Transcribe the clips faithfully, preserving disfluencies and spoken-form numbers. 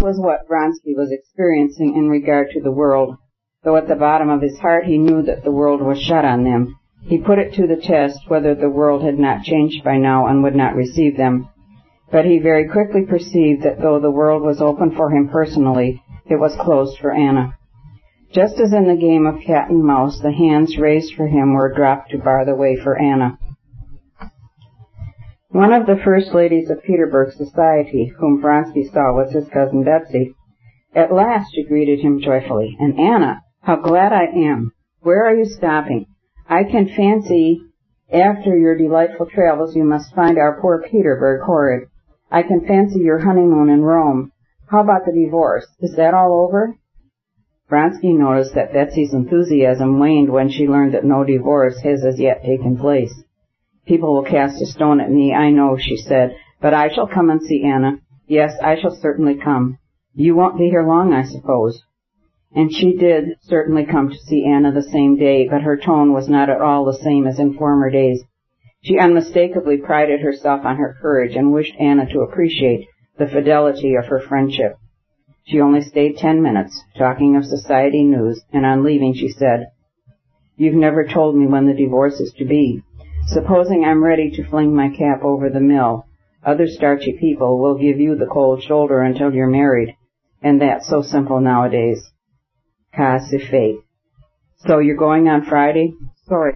was what Vronsky was experiencing in regard to the world, though at the bottom of his heart he knew that the world was shut on them. He put it to the test whether the world had not changed by now and would not receive them. But he very quickly perceived that though the world was open for him personally, it was closed for Anna. Just as in the game of cat and mouse, the hands raised for him were dropped to bar the way for Anna. One of the first ladies of Petersburg society, whom Vronsky saw, was his cousin Betsy. At last she greeted him joyfully. "And Anna, how glad I am! Where are you stopping? I can fancy after your delightful travels you must find our poor Petersburg horrid. I can fancy your honeymoon in Rome. How about the divorce? Is that all over?" Vronsky noticed that Betsy's enthusiasm waned when she learned that no divorce has as yet taken place. "People will cast a stone at me, I know," she said, "but I shall come and see Anna. Yes, I shall certainly come. You won't be here long, I suppose." And she did certainly come to see Anna the same day, but her tone was not at all the same as in former days. She unmistakably prided herself on her courage and wished Anna to appreciate the fidelity of her friendship. She only stayed ten minutes, talking of society news, and on leaving she said, "You've never told me when the divorce is to be. Supposing I'm ready to fling my cap over the mill, other starchy people will give you the cold shoulder until you're married, and that's so simple nowadays. Cas c'est fait. So you're going on Friday? Sorry.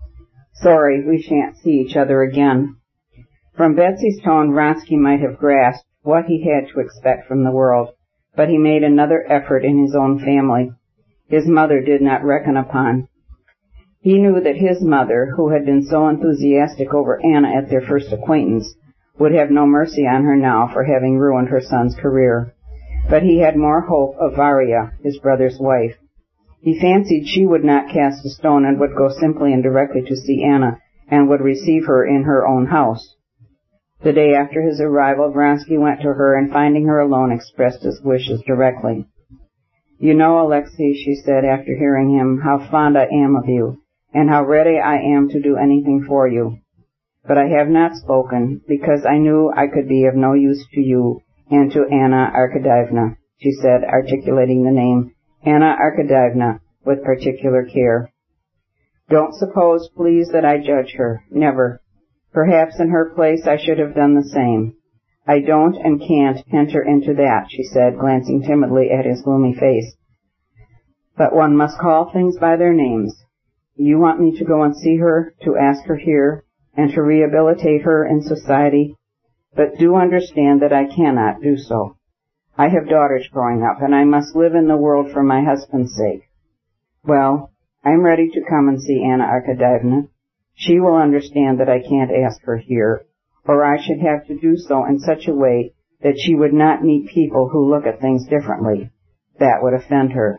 Sorry, we shan't see each other again." From Betsy's tone, Vronsky might have grasped what he had to expect from the world, but he made another effort in his own family. His mother did not reckon upon. He knew that his mother, who had been so enthusiastic over Anna at their first acquaintance, would have no mercy on her now for having ruined her son's career. But he had more hope of Varya, his brother's wife. He fancied she would not cast a stone and would go simply and directly to see Anna and would receive her in her own house. The day after his arrival, Vronsky went to her and, finding her alone, expressed his wishes directly. "You know, Alexei," she said after hearing him, "how fond I am of you, and how ready I am to do anything for you. But I have not spoken, because I knew I could be of no use to you and to Anna Arkadyevna," she said, articulating the name, Anna Arkadyevna, with particular care. "Don't suppose, please, that I judge her. Never. Perhaps in her place I should have done the same. I don't and can't enter into that," she said, glancing timidly at his gloomy face. "But one must call things by their names. You want me to go and see her, to ask her here, and to rehabilitate her in society, but do understand that I cannot do so. I have daughters growing up, and I must live in the world for my husband's sake. Well, I'm ready to come and see Anna Arkadyevna. She will understand that I can't ask her here, or I should have to do so in such a way that she would not meet people who look at things differently. That would offend her.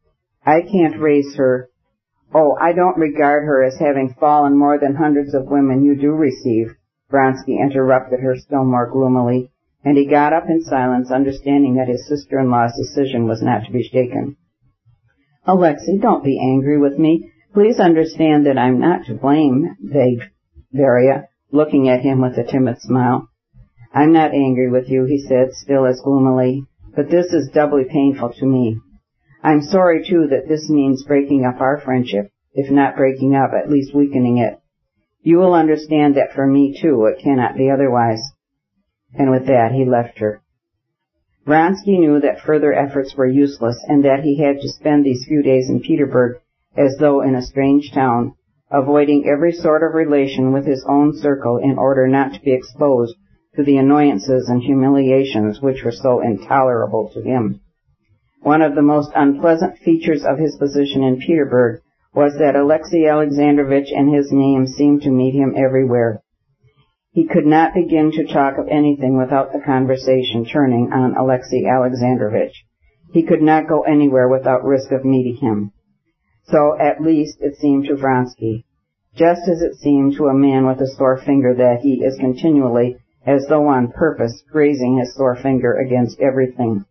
I can't raise her. Oh, I don't regard her as having fallen more than hundreds of women you do receive," Vronsky interrupted her still more gloomily, and he got up in silence, understanding that his sister-in-law's decision was not to be shaken. "Alexei, don't be angry with me. Please understand that I'm not to blame," begged Varya, looking at him with a timid smile. "I'm not angry with you," he said, still as gloomily, "but this is doubly painful to me. I'm sorry, too, that this means breaking up our friendship, if not breaking up, at least weakening it. You will understand that for me, too, it cannot be otherwise." And with that he left her. Vronsky knew that further efforts were useless, and that he had to spend these few days in Petersburg as though in a strange town, avoiding every sort of relation with his own circle in order not to be exposed to the annoyances and humiliations which were so intolerable to him. One of the most unpleasant features of his position in Petersburg was that Alexei Alexandrovitch and his name seemed to meet him everywhere. He could not begin to talk of anything without the conversation turning on Alexei Alexandrovitch. He could not go anywhere without risk of meeting him. So, at least, it seemed to Vronsky, just as it seemed to a man with a sore finger that he is continually, as though on purpose, grazing his sore finger against everything.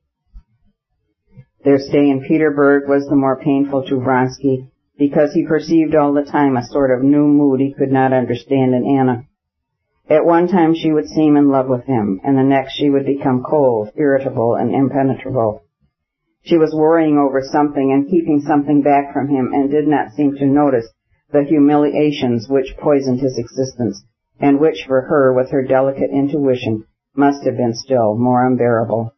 Their stay in Petersburg was the more painful to Vronsky because he perceived all the time a sort of new mood he could not understand in Anna. At one time she would seem in love with him, and the next she would become cold, irritable, and impenetrable. She was worrying over something and keeping something back from him, and did not seem to notice the humiliations which poisoned his existence, and which for her, with her delicate intuition, must have been still more unbearable.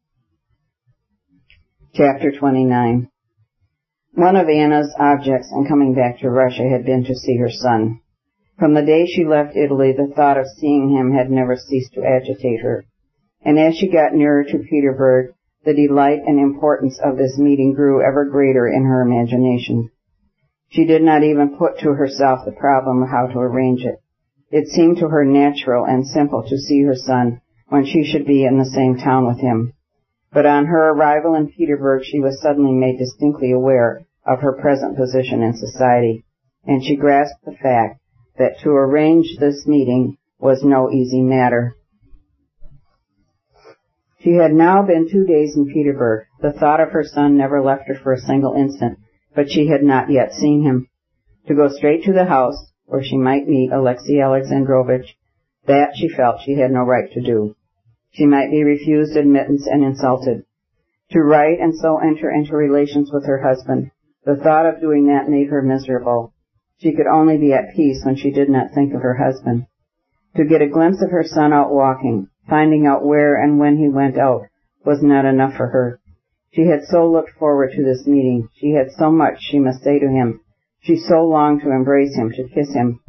Chapter twenty-nine. One of Anna's objects in coming back to Russia had been to see her son. From the day she left Italy, the thought of seeing him had never ceased to agitate her, and as she got nearer to Petersburg, the delight and importance of this meeting grew ever greater in her imagination. She did not even put to herself the problem of how to arrange it. It seemed to her natural and simple to see her son when she should be in the same town with him. But on her arrival in Petersburg, she was suddenly made distinctly aware of her present position in society, and she grasped the fact that to arrange this meeting was no easy matter. She had now been two days in Petersburg. The thought of her son never left her for a single instant, but she had not yet seen him. To go straight to the house, where she might meet Alexey Alexandrovitch, that she felt she had no right to do. She might be refused admittance and insulted. To write and so enter into relations with her husband, the thought of doing that made her miserable. She could only be at peace when she did not think of her husband. To get a glimpse of her son out walking, finding out where and when he went out, was not enough for her. She had so looked forward to this meeting. She had so much she must say to him. She so longed to embrace him, to kiss him.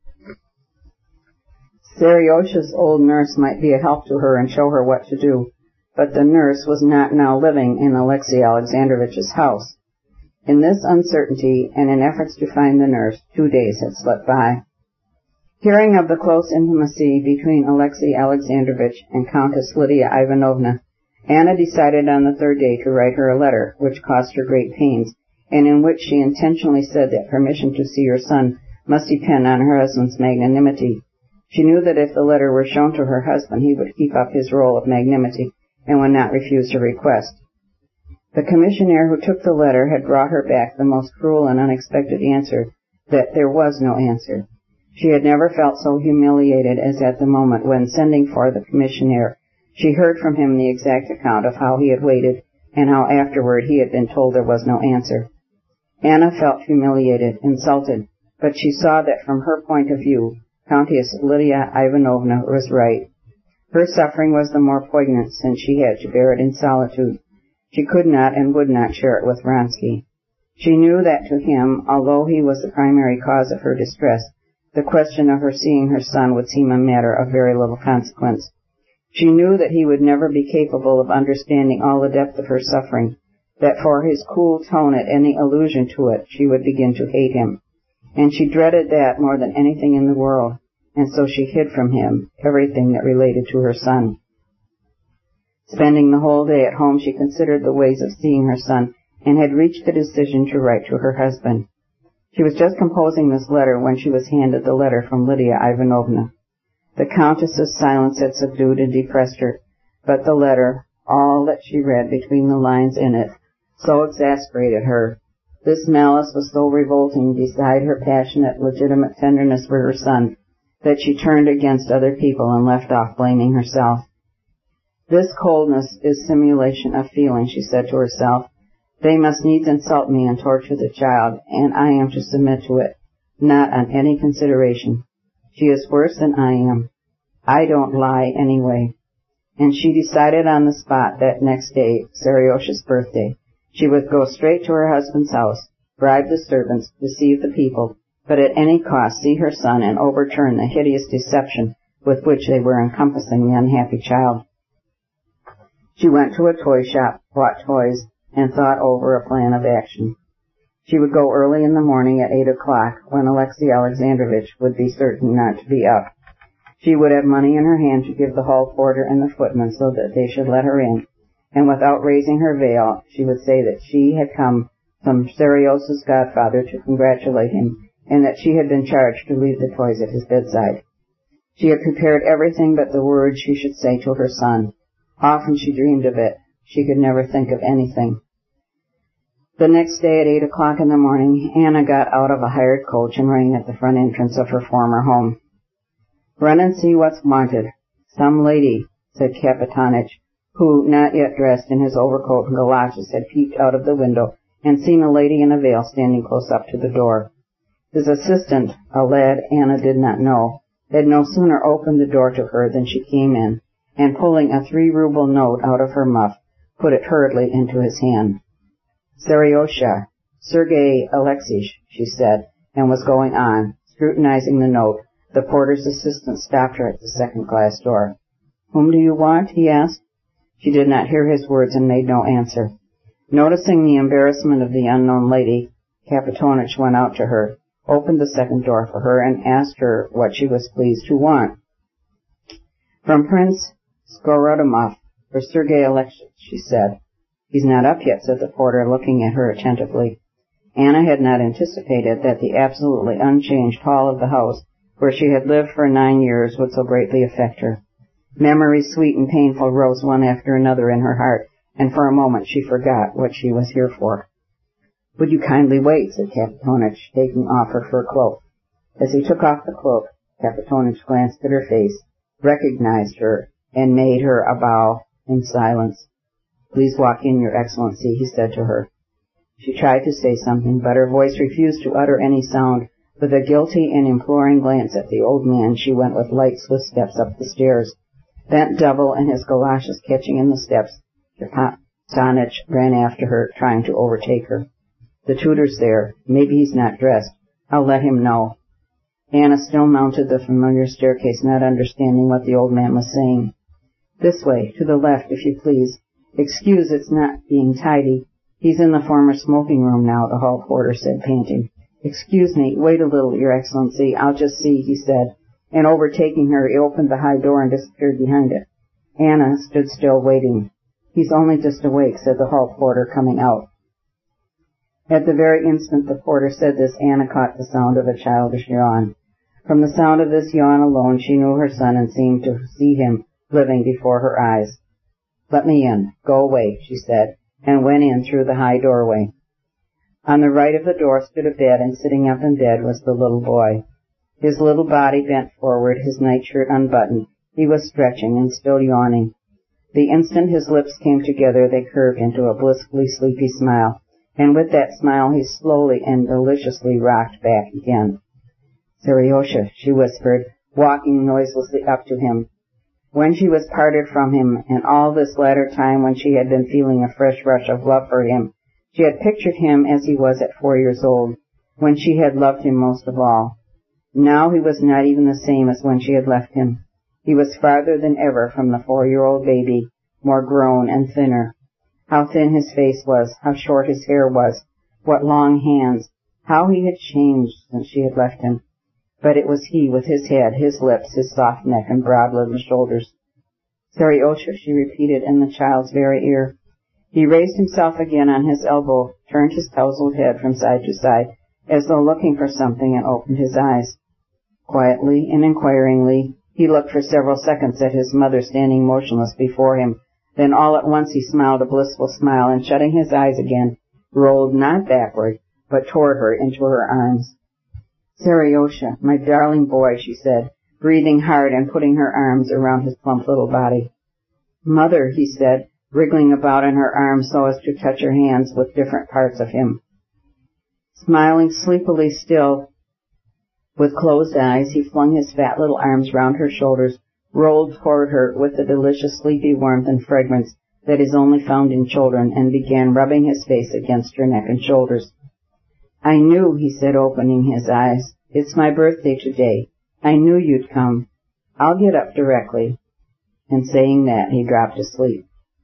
Seriosha's old nurse might be a help to her and show her what to do, but the nurse was not now living in Alexey Alexandrovitch's house. In this uncertainty, and in efforts to find the nurse, two days had slipped by. Hearing of the close intimacy between Alexey Alexandrovitch and Countess Lydia Ivanovna, Anna decided on the third day to write her a letter, which cost her great pains, and in which she intentionally said that permission to see her son must depend on her husband's magnanimity. She knew that if the letter were shown to her husband, he would keep up his role of magnanimity and would not refuse her request. The commissionaire who took the letter had brought her back the most cruel and unexpected answer, that there was no answer. She had never felt so humiliated as at the moment when, sending for the commissionaire, she heard from him the exact account of how he had waited and how afterward he had been told there was no answer. Anna felt humiliated, insulted, but she saw that from her point of view, Countess Lydia Ivanovna was right. Her suffering was the more poignant since she had to bear it in solitude. She could not and would not share it with Vronsky. She knew that to him, although he was the primary cause of her distress, the question of her seeing her son would seem a matter of very little consequence. She knew that he would never be capable of understanding all the depth of her suffering, that for his cool tone at any allusion to it she would begin to hate him. And she dreaded that more than anything in the world, and so she hid from him everything that related to her son. Spending the whole day at home, she considered the ways of seeing her son, and had reached the decision to write to her husband. She was just composing this letter when she was handed the letter from Lydia Ivanovna. The Countess's silence had subdued and depressed her, but the letter, all that she read between the lines in it, so exasperated her. This malice was so revolting beside her passionate, legitimate tenderness for her son, that she turned against other people and left off blaming herself. This coldness is simulation of feeling, she said to herself. They must needs insult me and torture the child, and I am to submit to it, not on any consideration. She is worse than I am. I don't lie anyway. And she decided on the spot that next day, Seriosha's birthday, she would go straight to her husband's house, bribe the servants, deceive the people, but at any cost see her son and overturn the hideous deception with which they were encompassing the unhappy child. She went to a toy shop, bought toys, and thought over a plan of action. She would go early in the morning at eight o'clock, when Alexey Alexandrovitch would be certain not to be up. She would have money in her hand to give the hall porter and the footman so that they should let her in, and without raising her veil, she would say that she had come from Seriosha's godfather to congratulate him, and that she had been charged to leave the toys at his bedside. She had prepared everything but the words she should say to her son. Often she dreamed of it. She could never think of anything. The next day at eight o'clock in the morning, Anna got out of a hired coach and rang at the front entrance of her former home. Run and see what's wanted. Some lady, said Kapitonich, who, not yet dressed in his overcoat and galoshes, had peeped out of the window and seen a lady in a veil standing close up to the door. His assistant, a lad Anna did not know, had no sooner opened the door to her than she came in, and pulling a three-ruble note out of her muff, put it hurriedly into his hand. Seriosha, Sergei Alexeich, she said, and was going on. Scrutinizing the note, the porter's assistant stopped her at the second-class door. Whom do you want? He asked. She did not hear his words and made no answer. Noticing the embarrassment of the unknown lady, Kapitonich went out to her, opened the second door for her, and asked her what she was pleased to want. From Prince Skorodomov, for Sergei Alexeich, she said. He's not up yet, said the porter, looking at her attentively. Anna had not anticipated that the absolutely unchanged hall of the house, where she had lived for nine years, would so greatly affect her. Memories sweet and painful rose one after another in her heart, and for a moment she forgot what she was here for. Would you kindly wait, said Kapitonich, taking off her fur cloak. As he took off the cloak, Kapitonich glanced at her face, recognized her, and made her a bow in silence. Please walk in, Your Excellency, he said to her. She tried to say something, but her voice refused to utter any sound. With a guilty and imploring glance at the old man, she went with light, swift steps up the stairs. Bent double and his galoshes catching in the steps, Kapitonich ran after her, trying to overtake her. The tutor's there. Maybe he's not dressed. I'll let him know. Anna still mounted the familiar staircase, not understanding what the old man was saying. This way, to the left, if you please. Excuse it's not being tidy. He's in the former smoking room now, the hall porter said, panting. Excuse me, wait a little, Your Excellency. I'll just see, he said, and overtaking her, he opened the high door and disappeared behind it. Anna stood still, waiting. He's only just awake, said the hall porter, coming out. At the very instant the porter said this, Anna caught the sound of a childish yawn. From the sound of this yawn alone, she knew her son and seemed to see him living before her eyes. Let me in. Go away, she said, and went in through the high doorway. On the right of the door stood a bed, and sitting up in bed was the little boy. His little body bent forward, his nightshirt unbuttoned. He was stretching and still yawning. The instant his lips came together, they curved into a blissfully sleepy smile, and with that smile he slowly and deliciously rocked back again. Seriosha, she whispered, walking noiselessly up to him. When she was parted from him, and all this latter time when she had been feeling a fresh rush of love for him, she had pictured him as he was at four years old, when she had loved him most of all. Now he was not even the same as when she had left him. He was farther than ever from the four-year-old baby, more grown and thinner. How thin his face was, how short his hair was, what long hands, how he had changed since she had left him. But it was he with his head, his lips, his soft neck, and broad little shoulders. Seriosha, she repeated in the child's very ear. He raised himself again on his elbow, turned his tousled head from side to side, as though looking for something, and opened his eyes. Quietly and inquiringly, he looked for several seconds at his mother standing motionless before him. Then all at once he smiled a blissful smile, and shutting his eyes again, rolled not backward, but toward her into her arms. Seriosha, my darling boy, she said, breathing hard and putting her arms around his plump little body. Mother, he said, wriggling about in her arms so as to touch her hands with different parts of him. Smiling sleepily still, with closed eyes, he flung his fat little arms round her shoulders, rolled toward her with the delicious sleepy warmth and fragrance that is only found in children, and began rubbing his face against her neck and shoulders. I knew, he said, opening his eyes. It's my birthday today. I knew you'd come. I'll get up directly. And saying that, he dropped asleep.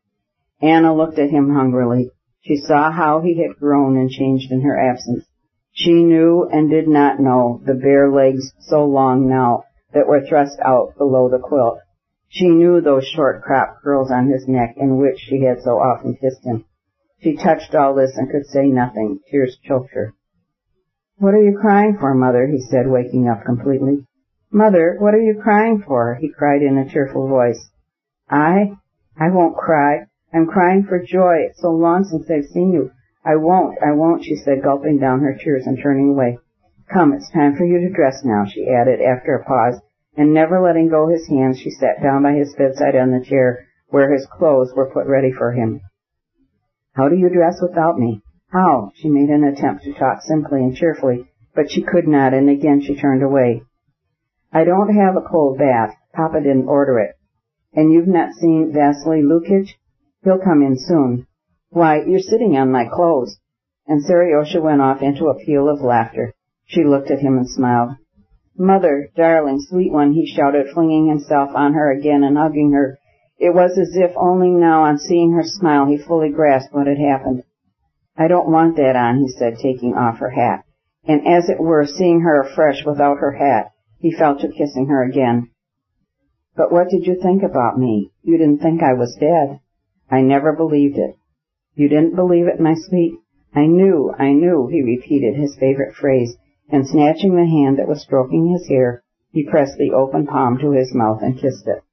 Anna looked at him hungrily. She saw how he had grown and changed in her absence. She knew and did not know the bare legs so long now that were thrust out below the quilt. She knew those short cropped curls on his neck in which she had so often kissed him. She touched all this and could say nothing. Tears choked her. What are you crying for, Mother? He said, waking up completely. Mother, what are you crying for? He cried in a tearful voice. I? I won't cry. I'm crying for joy. It's so long since I've seen you. I won't, I won't, she said, gulping down her tears and turning away. Come, it's time for you to dress now, she added after a pause, and never letting go his hands, she sat down by his bedside on the chair where his clothes were put ready for him. "How do you dress without me? How?" She made an attempt to talk simply and cheerfully, but she could not, and again she turned away. "I don't have a cold bath. Papa didn't order it. And you've not seen Vasily Lukitch? He'll come in soon. Why, you're sitting on my clothes." And Seriosha went off into a peal of laughter. She looked at him and smiled. "Mother, darling, sweet one," he shouted, flinging himself on her again and hugging her. It was as if only now, on seeing her smile, he fully grasped what had happened. "I don't want that on," he said, taking off her hat. And as it were, seeing her afresh without her hat, he fell to kissing her again. "But what did you think about me? You didn't think I was dead." "I never believed it." "You didn't believe it, my sweet?" "I knew, I knew," he repeated his favorite phrase, and snatching the hand that was stroking his hair, he pressed the open palm to his mouth and kissed it.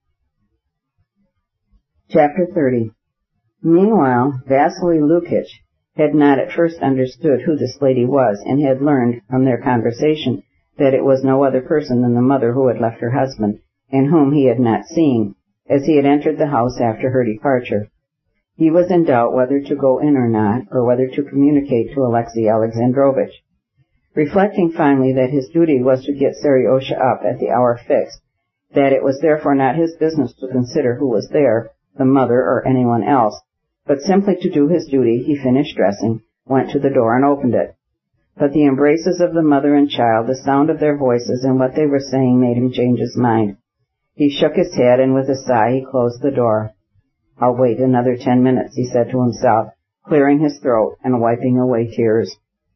Chapter thirty. Meanwhile, Vasily Lukitch had not at first understood who this lady was, and had learned from their conversation that it was no other person than the mother who had left her husband, and whom he had not seen, as he had entered the house after her departure. He was in doubt whether to go in or not, or whether to communicate to Alexey Alexandrovitch. Reflecting finally that his duty was to get Seriosha up at the hour fixed, that it was therefore not his business to consider who was there, the mother or anyone else, but simply to do his duty, he finished dressing, went to the door and opened it. But the embraces of the mother and child, the sound of their voices, and what they were saying made him change his mind. He shook his head, and with a sigh he closed the door. "I'll wait another ten minutes," he said to himself, clearing his throat and wiping away tears.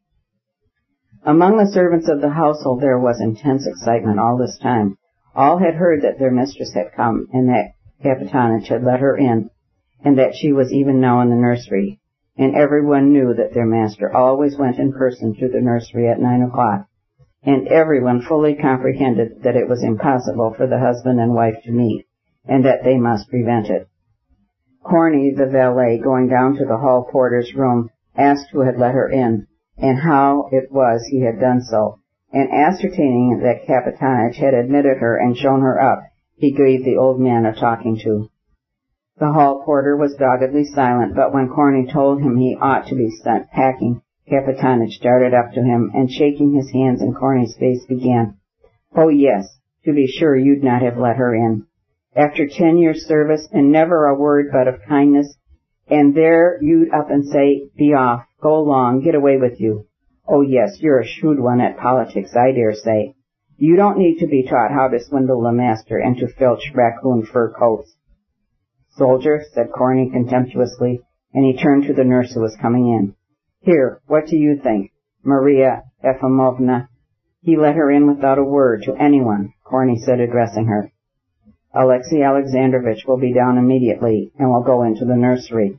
Among the servants of the household there was intense excitement all this time. All had heard that their mistress had come, and that Kapitonich had let her in, and that she was even now in the nursery, and everyone knew that their master always went in person to the nursery at nine o'clock, and everyone fully comprehended that it was impossible for the husband and wife to meet, and that they must prevent it. Corney, the valet, going down to the hall porter's room, asked who had let her in, and how it was he had done so, and ascertaining that Kapitonich had admitted her and shown her up, he gave the old man a talking to. The hall porter was doggedly silent, but when Corney told him he ought to be sent packing, Kapitonich darted up to him, and shaking his hands in Corney's face, began, "Oh yes, to be sure you'd not have let her in. After ten years' service, and never a word but of kindness, and there you'd up and say, 'Be off, go along, get away with you.' Oh yes, you're a shrewd one at politics, I dare say. You don't need to be taught how to swindle the master and to filch raccoon fur coats." "Soldier," said Corney contemptuously, and he turned to the nurse who was coming in. "Here, what do you think? Maria Efimovna." "He let her in without a word to anyone," Corney said, addressing her. "Alexey Alexandrovitch will be down immediately, and will go into the nursery."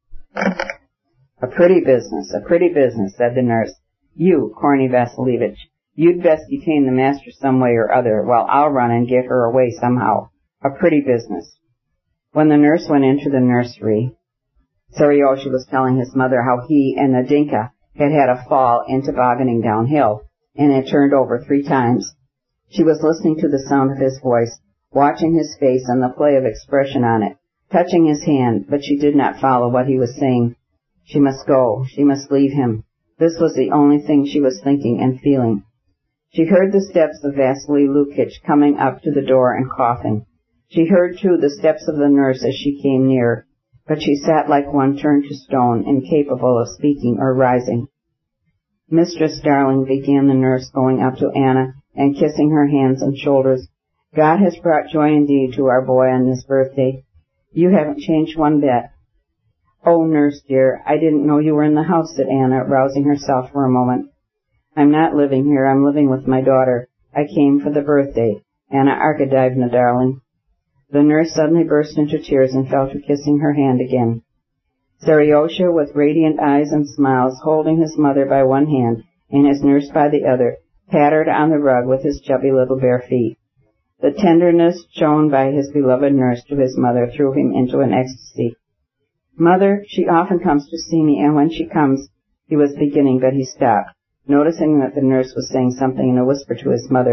"A pretty business, a pretty business," said the nurse. "You, Corney Vasilievich, you'd best detain the master some way or other, while I'll run and get her away somehow. A pretty business." When the nurse went into the nursery, Seriosha was telling his mother how he and Nadinka had had a fall in tobogganing downhill, and had turned over three times. She was listening to the sound of his voice, watching his face and the play of expression on it, touching his hand, but she did not follow what he was saying. She must go. She must leave him. This was the only thing she was thinking and feeling. She heard the steps of Vasily Lukitch coming up to the door and coughing. She heard, too, the steps of the nurse as she came near, but she sat like one turned to stone, incapable of speaking or rising. "Mistress, darling," began the nurse, going up to Anna and kissing her hands and shoulders, "God has brought joy indeed to our boy on this birthday. You haven't changed one bit." "Oh, nurse dear, I didn't know you were in the house," said Anna, rousing herself for a moment. "I'm not living here. I'm living with my daughter. I came for the birthday. Anna Arkadyevna, darling." The nurse suddenly burst into tears and fell to kissing her hand again. Seriosha, with radiant eyes and smiles, holding his mother by one hand and his nurse by the other, pattered on the rug with his chubby little bare feet. The tenderness shown by his beloved nurse to his mother threw him into an ecstasy. "Mother, she often comes to see me, and when she comes—" he was beginning, but he stopped, noticing that the nurse was saying something in a whisper to his mother,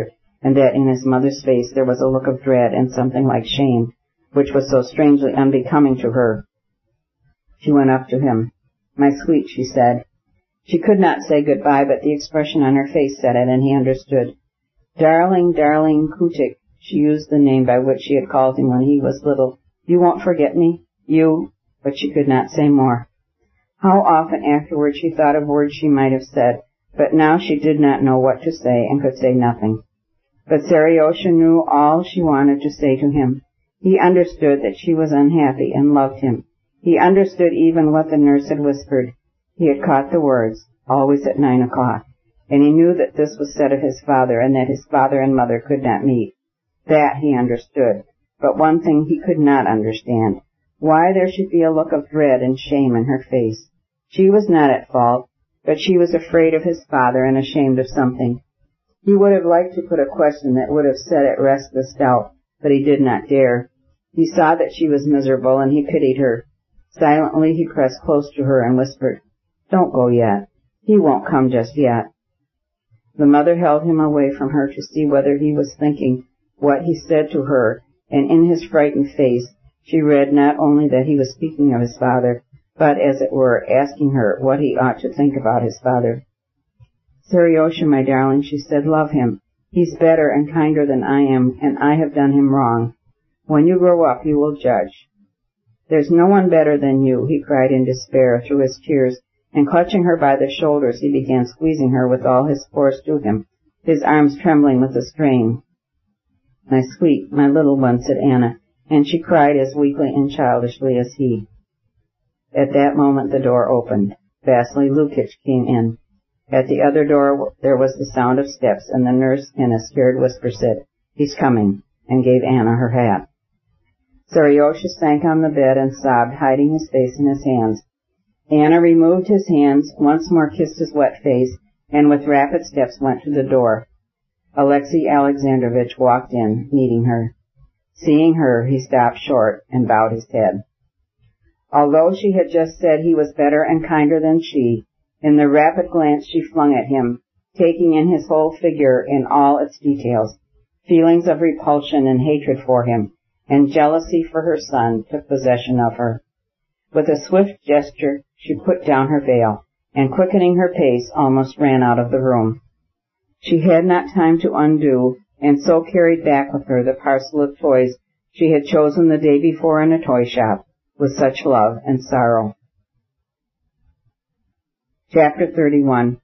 and that in his mother's face there was a look of dread and something like shame, which was so strangely unbecoming to her. She went up to him. "My sweet," she said. She could not say goodbye, but the expression on her face said it, and he understood. "Darling, darling Kutik," she used the name by which she had called him when he was little. "You won't forget me? You—" But she could not say more. How often afterward she thought of words she might have said, but now she did not know what to say and could say nothing. But Seriosha knew all she wanted to say to him. He understood that she was unhappy and loved him. He understood even what the nurse had whispered. He had caught the words, "always at nine o'clock," and he knew that this was said of his father and that his father and mother could not meet. That he understood. But one thing he could not understand, why there should be a look of dread and shame in her face. She was not at fault, but she was afraid of his father and ashamed of something. He would have liked to put a question that would have set at rest this doubt, but he did not dare. He saw that she was miserable, and he pitied her. Silently he pressed close to her and whispered, "Don't go yet. He won't come just yet." The mother held him away from her to see whether he was thinking what he said to her, and in his frightened face she read not only that he was speaking of his father, but, as it were, asking her what he ought to think about his father. "Seriosha, my darling," she said, "love him. He's better and kinder than I am, and I have done him wrong. When you grow up, you will judge." "There's no one better than you," he cried in despair through his tears, and clutching her by the shoulders, he began squeezing her with all his force to him, his arms trembling with the strain. "My sweet, my little one," said Anna, and she cried as weakly and childishly as he. At that moment the door opened. Vasily Lukitch came in. At the other door there was the sound of steps, and the nurse in a scared whisper said, "He's coming," and gave Anna her hat. Seriosha sank on the bed and sobbed, hiding his face in his hands. Anna removed his hands, once more kissed his wet face, and with rapid steps went to the door. Alexey Alexandrovitch walked in, meeting her. Seeing her, he stopped short and bowed his head. Although she had just said he was better and kinder than she, in the rapid glance she flung at him, taking in his whole figure in all its details, feelings of repulsion and hatred for him, and jealousy for her son took possession of her. With a swift gesture, she put down her veil, and quickening her pace, almost ran out of the room. She had not time to undo, and so carried back with her the parcel of toys she had chosen the day before in a toy shop, with such love and sorrow. Chapter thirty-one.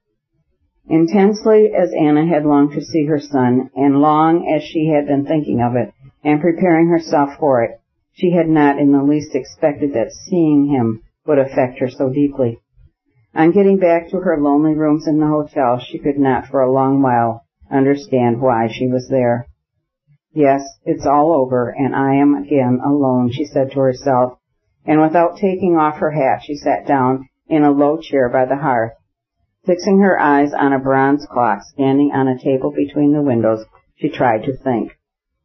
Intensely as Anna had longed to see her son, and long as she had been thinking of it, and preparing herself for it, she had not in the least expected that seeing him would affect her so deeply. On getting back to her lonely rooms in the hotel, she could not for a long while understand why she was there. "Yes, it's all over, and I am again alone," she said to herself, and without taking off her hat, she sat down in a low chair by the hearth. Fixing her eyes on a bronze clock standing on a table between the windows, she tried to think.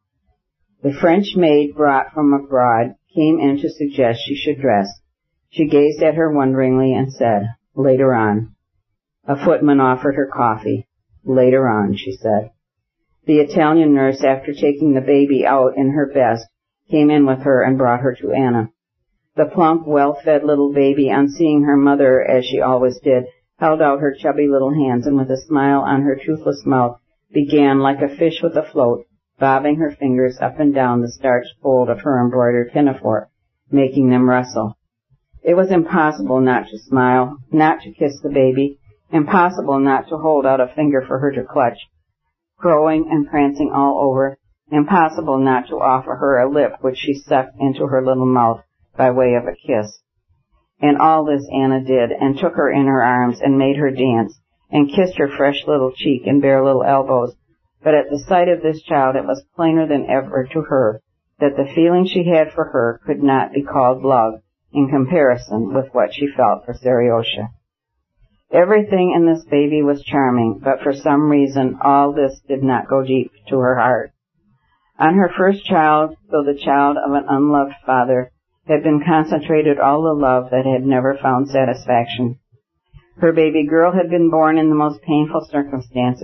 The French maid brought from abroad came in to suggest she should dress. She gazed at her wonderingly and said, "Later on." A footman offered her coffee. "Later on," she said. The Italian nurse, after taking the baby out in her best, came in with her and brought her to Anna. The plump, well-fed little baby, on seeing her mother, as she always did, held out her chubby little hands, and with a smile on her toothless mouth, began, like a fish with a float, bobbing her fingers up and down the starched fold of her embroidered pinafore, making them rustle. It was impossible not to smile, not to kiss the baby, impossible not to hold out a finger for her to clutch, crowing and prancing all over, impossible not to offer her a lip which she sucked into her little mouth by way of a kiss. And all this Anna did, and took her in her arms, and made her dance, and kissed her fresh little cheek and bare little elbows. But at the sight of this child it was plainer than ever to her that the feeling she had for her could not be called love in comparison with what she felt for Seriosha. Everything in this baby was charming, but for some reason all this did not go deep to her heart. On her first child, though the child of an unloved father, had been concentrated all the love that had never found satisfaction. Her baby girl had been born in the most painful circumstances,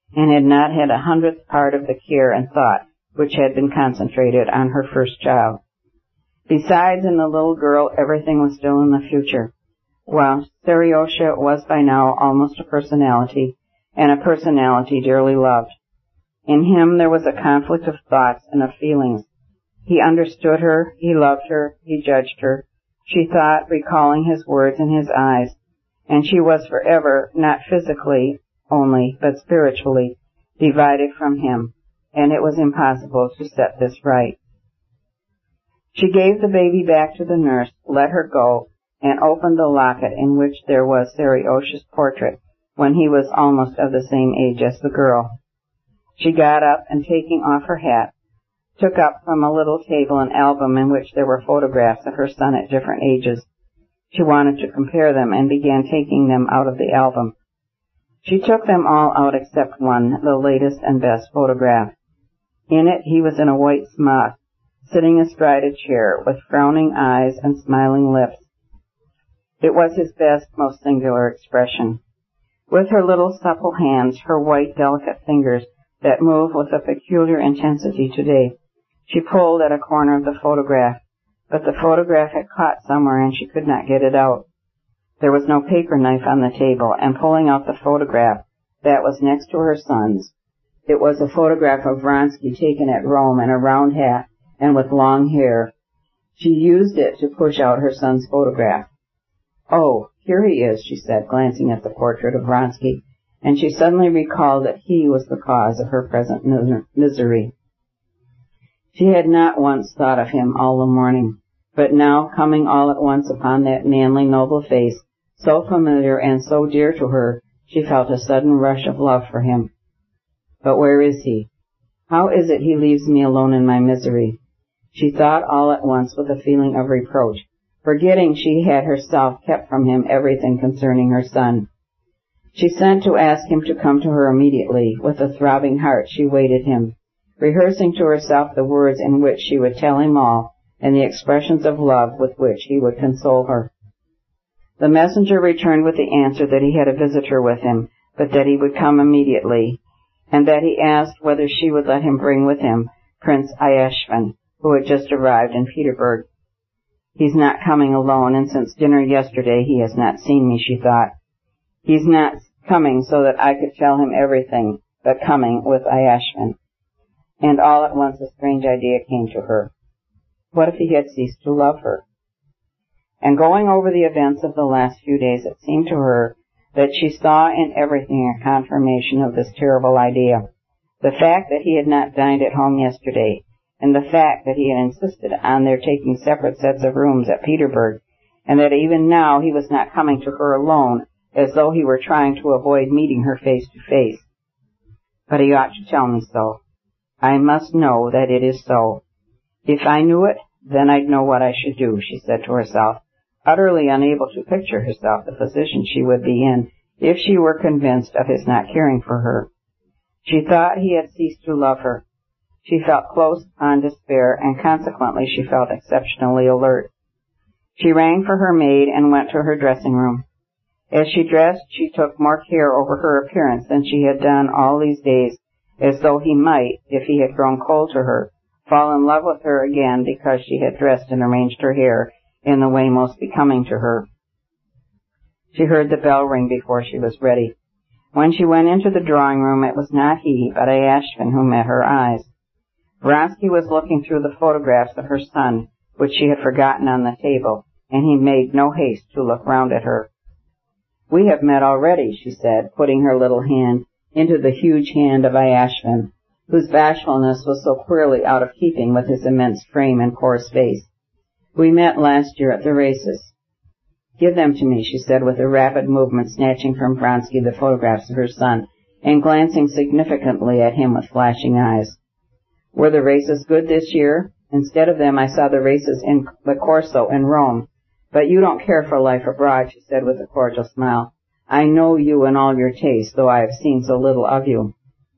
and had not had a hundredth part of the care and thought which had been concentrated on her first child. Besides, in the little girl, everything was still in the future, while Seriosha was by now almost a personality, and a personality dearly loved. In him there was a conflict of thoughts and of feelings. He understood her, he loved her, he judged her, she thought, recalling his words and his eyes, and she was forever, not physically only, but spiritually, divided from him, and it was impossible to set this right. She gave the baby back to the nurse, let her go, and opened the locket in which there was Seriosha's portrait when he was almost of the same age as the girl. She got up and, taking off her hat, took up from a little table an album in which there were photographs of her son at different ages. She wanted to compare them and began taking them out of the album. She took them all out except one, the latest and best photograph. In it he was in a white smock, sitting astride a chair, with frowning eyes and smiling lips. It was his best, most singular expression. With her little supple hands, her white, delicate fingers that moved with a peculiar intensity today, she pulled at a corner of the photograph, but the photograph had caught somewhere and she could not get it out. There was no paper knife on the table, and pulling out the photograph that was next to her son's, it was a photograph of Vronsky taken at Rome in a round hat and with long hair. She used it to push out her son's photograph. "Oh, here he is," she said, glancing at the portrait of Vronsky, and she suddenly recalled that he was the cause of her present misery. She had not once thought of him all the morning, but now, coming all at once upon that manly, noble face, so familiar and so dear to her, she felt a sudden rush of love for him. But where is he? How is it he leaves me alone in my misery? She thought all at once with a feeling of reproach, forgetting she had herself kept from him everything concerning her son. She sent to ask him to come to her immediately. With a throbbing heart she waited him, rehearsing to herself the words in which she would tell him all, and the expressions of love with which he would console her. The messenger returned with the answer that he had a visitor with him, but that he would come immediately, and that he asked whether she would let him bring with him Prince Ayashvin, who had just arrived in Petersburg. He's not coming alone, and since dinner yesterday he has not seen me, she thought. He's not coming so that I could tell him everything, but coming with Ayashvin. And all at once a strange idea came to her. What if he had ceased to love her? And going over the events of the last few days, it seemed to her that she saw in everything a confirmation of this terrible idea. The fact that he had not dined at home yesterday, and the fact that he had insisted on their taking separate sets of rooms at Petersburg, and that even now he was not coming to her alone, as though he were trying to avoid meeting her face to face. But he ought to tell me so. I must know that it is so. If I knew it, then I'd know what I should do, she said to herself, utterly unable to picture herself the position she would be in if she were convinced of his not caring for her. She thought he had ceased to love her. She felt close on despair, and consequently she felt exceptionally alert. She rang for her maid and went to her dressing room. As she dressed, she took more care over her appearance than she had done all these days, as though he might, if he had grown cold to her, fall in love with her again because she had dressed and arranged her hair in the way most becoming to her. She heard the bell ring before she was ready. When she went into the drawing room, it was not he, but Ayashvin who met her eyes. Vronsky was looking through the photographs of her son, which she had forgotten on the table, and he made no haste to look round at her. "We have met already," she said, putting her little hand into the huge hand of Ayashvin, whose bashfulness was so queerly out of keeping with his immense frame and coarse face. "We met last year at the races." "Give them to me," she said with a rapid movement, snatching from Vronsky the photographs of her son, and glancing significantly at him with flashing eyes. "Were the races good this year? Instead of them I saw the races in the Corso in Rome. But you don't care for life abroad," she said with a cordial smile. "I know you and all your tastes, though I have seen so little of you."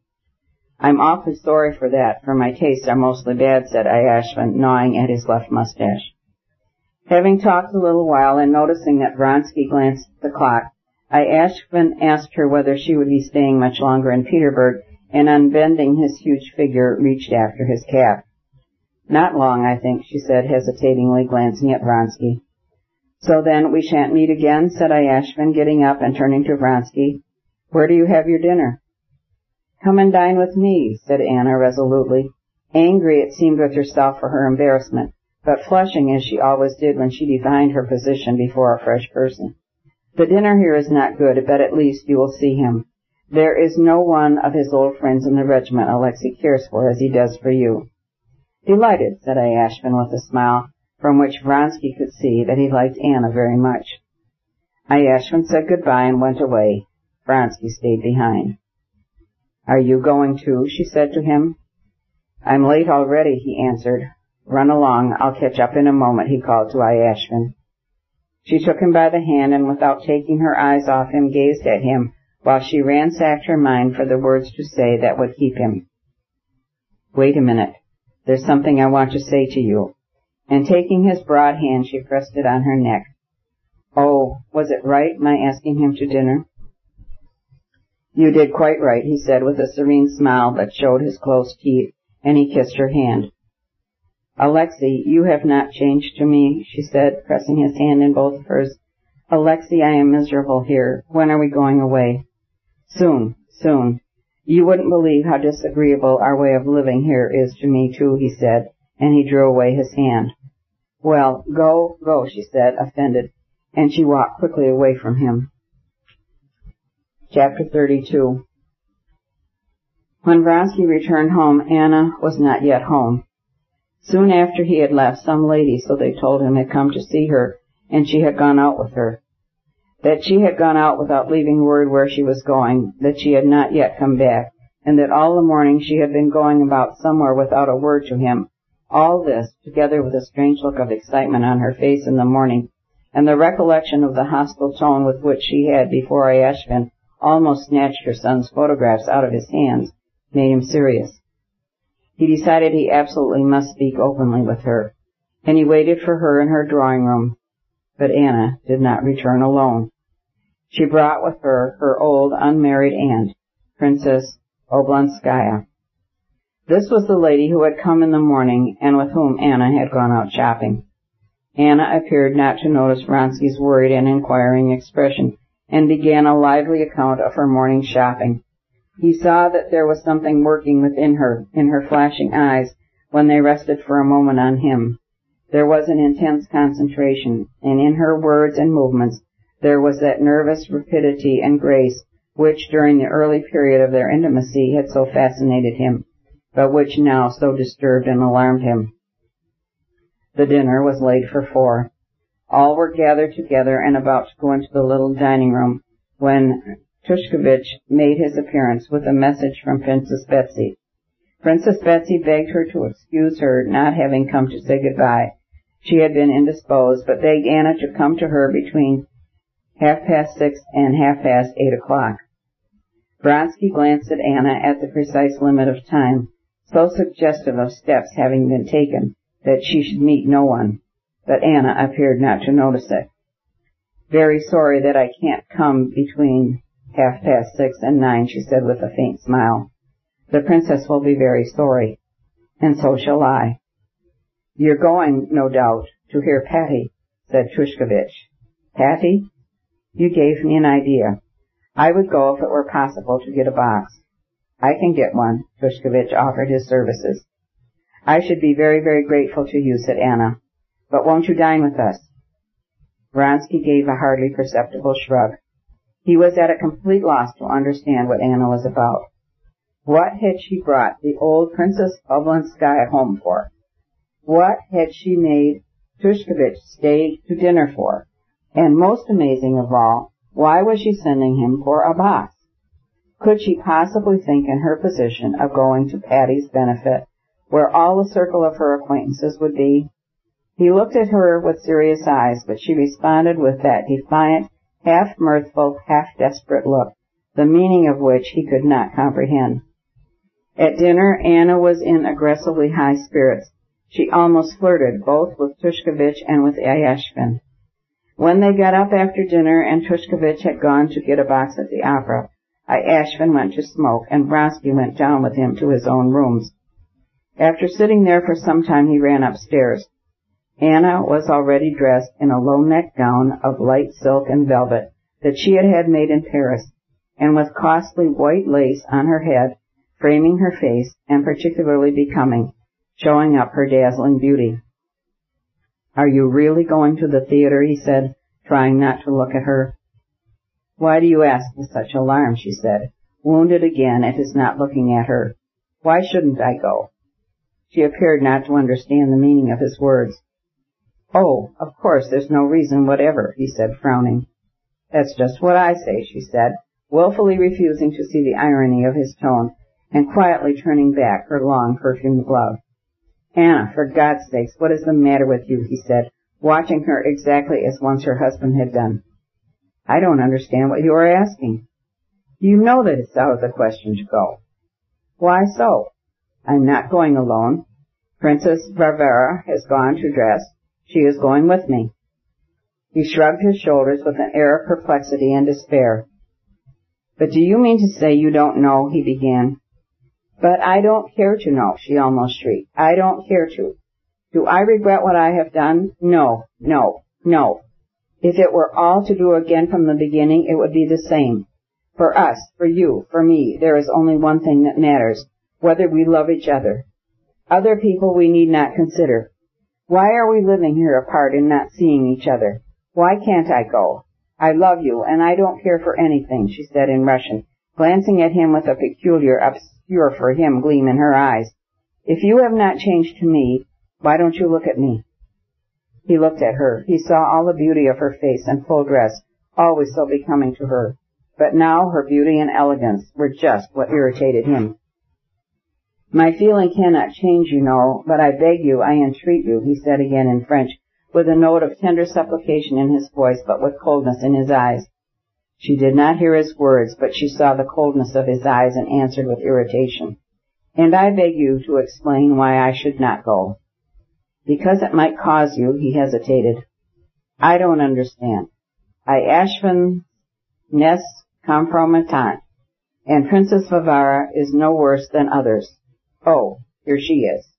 "I'm awfully sorry for that, for my tastes are mostly bad," said Ayashvin, gnawing at his left mustache. Having talked a little while, and noticing that Vronsky glanced at the clock, Iashvin asked her whether she would be staying much longer in Petersburg, and unbending his huge figure, reached after his cap. Not long, I think, she said, hesitatingly, glancing at Vronsky. So then we shan't meet again, said Iashvin, getting up and turning to Vronsky. Where do you have your dinner? Come and dine with me, said Anna resolutely, angry, it seemed, with herself for her embarrassment, but flushing as she always did when she divined her position before a fresh person. The dinner here is not good, but at least you will see him. There is no one of his old friends in the regiment Alexei cares for as he does for you. Delighted, said Iashvin with a smile, from which Vronsky could see that he liked Anna very much. Iashvin said goodbye and went away. Vronsky stayed behind. Are you going too? She said to him. I'm late already, he answered. Run along, I'll catch up in a moment, he called to Iashvin. She took him by the hand and without taking her eyes off him gazed at him while she ransacked her mind for the words to say that would keep him. Wait a minute. There's something I want to say to you. And taking his broad hand, she pressed it on her neck. Oh, was it right, my asking him to dinner? You did quite right, he said with a serene smile that showed his closed teeth, and he kissed her hand. Alexei, you have not changed to me, she said, pressing his hand in both of hers. Alexei, I am miserable here. When are we going away? Soon, soon. You wouldn't believe how disagreeable our way of living here is to me, too, he said, and he drew away his hand. Well, go, go, she said, offended, and she walked quickly away from him. Chapter thirty-two. When Vronsky returned home, Anna was not yet home. Soon after he had left, some lady, so they told him, had come to see her, and she had gone out with her. That she had gone out without leaving word where she was going, that she had not yet come back, and that all the morning she had been going about somewhere without a word to him. All this, together with a strange look of excitement on her face in the morning, and the recollection of the hostile tone with which she had, before Iashvin, almost snatched her son's photographs out of his hands, made him serious. He decided he absolutely must speak openly with her, and he waited for her in her drawing room. But Anna did not return alone. She brought with her her old unmarried aunt, Princess Oblonskaya. This was the lady who had come in the morning and with whom Anna had gone out shopping. Anna appeared not to notice Vronsky's worried and inquiring expression, and began a lively account of her morning shopping. He saw that there was something working within her, in her flashing eyes, when they rested for a moment on him. There was an intense concentration, and in her words and movements there was that nervous rapidity and grace which during the early period of their intimacy had so fascinated him, but which now so disturbed and alarmed him. The dinner was laid for four. All were gathered together and about to go into the little dining room when Tushkevich made his appearance with a message from Princess Betsy. Princess Betsy begged her to excuse her not having come to say goodbye. She had been indisposed, but begged Anna to come to her between half past six and half past eight o'clock. Vronsky glanced at Anna at the precise limit of time, so suggestive of steps having been taken that she should meet no one, but Anna appeared not to notice it. Very sorry that I can't come between half past six and nine, she said with a faint smile. The princess will be very sorry, and so shall I. You're going, no doubt, to hear Patty, said Tushkevich. Patty? You gave me an idea. I would go if it were possible to get a box. I can get one, Tushkevich offered his services. I should be very, very grateful to you, said Anna. But won't you dine with us? Vronsky gave a hardly perceptible shrug. He was at a complete loss to understand what Anna was about. What had she brought the old Princess Oblonskaya home for? What had she made Tushkevich stay to dinner for? And most amazing of all, why was she sending him for a box? Could she possibly think in her position of going to Patty's benefit, where all the circle of her acquaintances would be? He looked at her with serious eyes, but she responded with that defiant, half-mirthful, half-desperate look, the meaning of which he could not comprehend. At dinner, Anna was in aggressively high spirits. She almost flirted, both with Tushkevich and with Iashvin. When they got up after dinner and Tushkevich had gone to get a box at the opera, Iashvin went to smoke, and Vronsky went down with him to his own rooms. After sitting there for some time, he ran upstairs. Anna was already dressed in a low-neck gown of light silk and velvet that she had had made in Paris, and with costly white lace on her head, framing her face, and particularly becoming, showing up her dazzling beauty. "Are you really going to the theater?" he said, trying not to look at her. "Why do you ask with such alarm?" she said, wounded again at his not looking at her. "Why shouldn't I go?" She appeared not to understand the meaning of his words. "Oh, of course, there's no reason whatever," he said, frowning. "That's just what I say," she said, willfully refusing to see the irony of his tone, and quietly turning back her long perfumed glove. "Anna, for God's sakes, what is the matter with you?" he said, watching her exactly as once her husband had done. "I don't understand what you are asking." "You know that it's out of the question to go." "Why so?" "I'm not going alone. Princess Varvara has gone to dress. She is going with me." He shrugged his shoulders with an air of perplexity and despair. "But do you mean to say you don't know?" he began. "But I don't care to know," she almost shrieked. "I don't care to. Do I regret what I have done? No, no, no. If it were all to do again from the beginning, it would be the same. For us, for you, for me, there is only one thing that matters, whether we love each other. Other people we need not consider. Why are we living here apart and not seeing each other? Why can't I go? I love you, and I don't care for anything," she said in Russian, glancing at him with a peculiar, obscure for him gleam in her eyes. "If you have not changed to me, why don't you look at me?" He looked at her. He saw all the beauty of her face and full dress, always so becoming to her. But now her beauty and elegance were just what irritated him. "My feeling cannot change, you know, but I beg you, I entreat you," he said again in French, with a note of tender supplication in his voice, but with coldness in his eyes. She did not hear his words, but she saw the coldness of his eyes and answered with irritation. "And I beg you to explain why I should not go." "Because it might cause you," he hesitated. "I don't understand. Iashvin n'est compromettant, and Princess Varvara is no worse than others. Oh, here she is."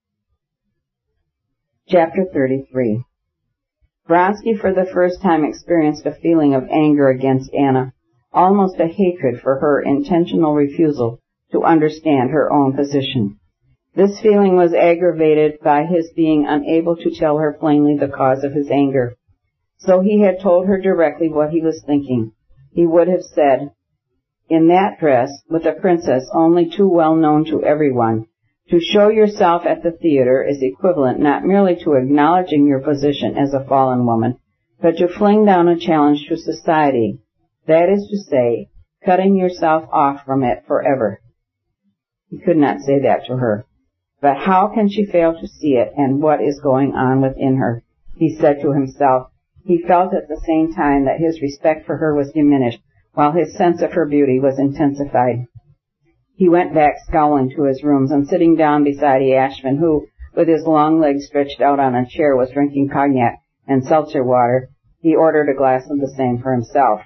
Chapter thirty-three. Vronsky for the first time experienced a feeling of anger against Anna, almost a hatred for her intentional refusal to understand her own position. This feeling was aggravated by his being unable to tell her plainly the cause of his anger. So he had told her directly what he was thinking. He would have said, "In that dress, with a princess only too well known to everyone, to show yourself at the theater is equivalent not merely to acknowledging your position as a fallen woman, but to fling down a challenge to society, that is to say, cutting yourself off from it forever." He could not say that to her. But how can she fail to see it, and what is going on within her? He said to himself. He felt at the same time that his respect for her was diminished, while his sense of her beauty was intensified. He went back scowling to his rooms, and sitting down beside Iashvin, who, with his long legs stretched out on a chair, was drinking cognac and seltzer water, he ordered a glass of the same for himself.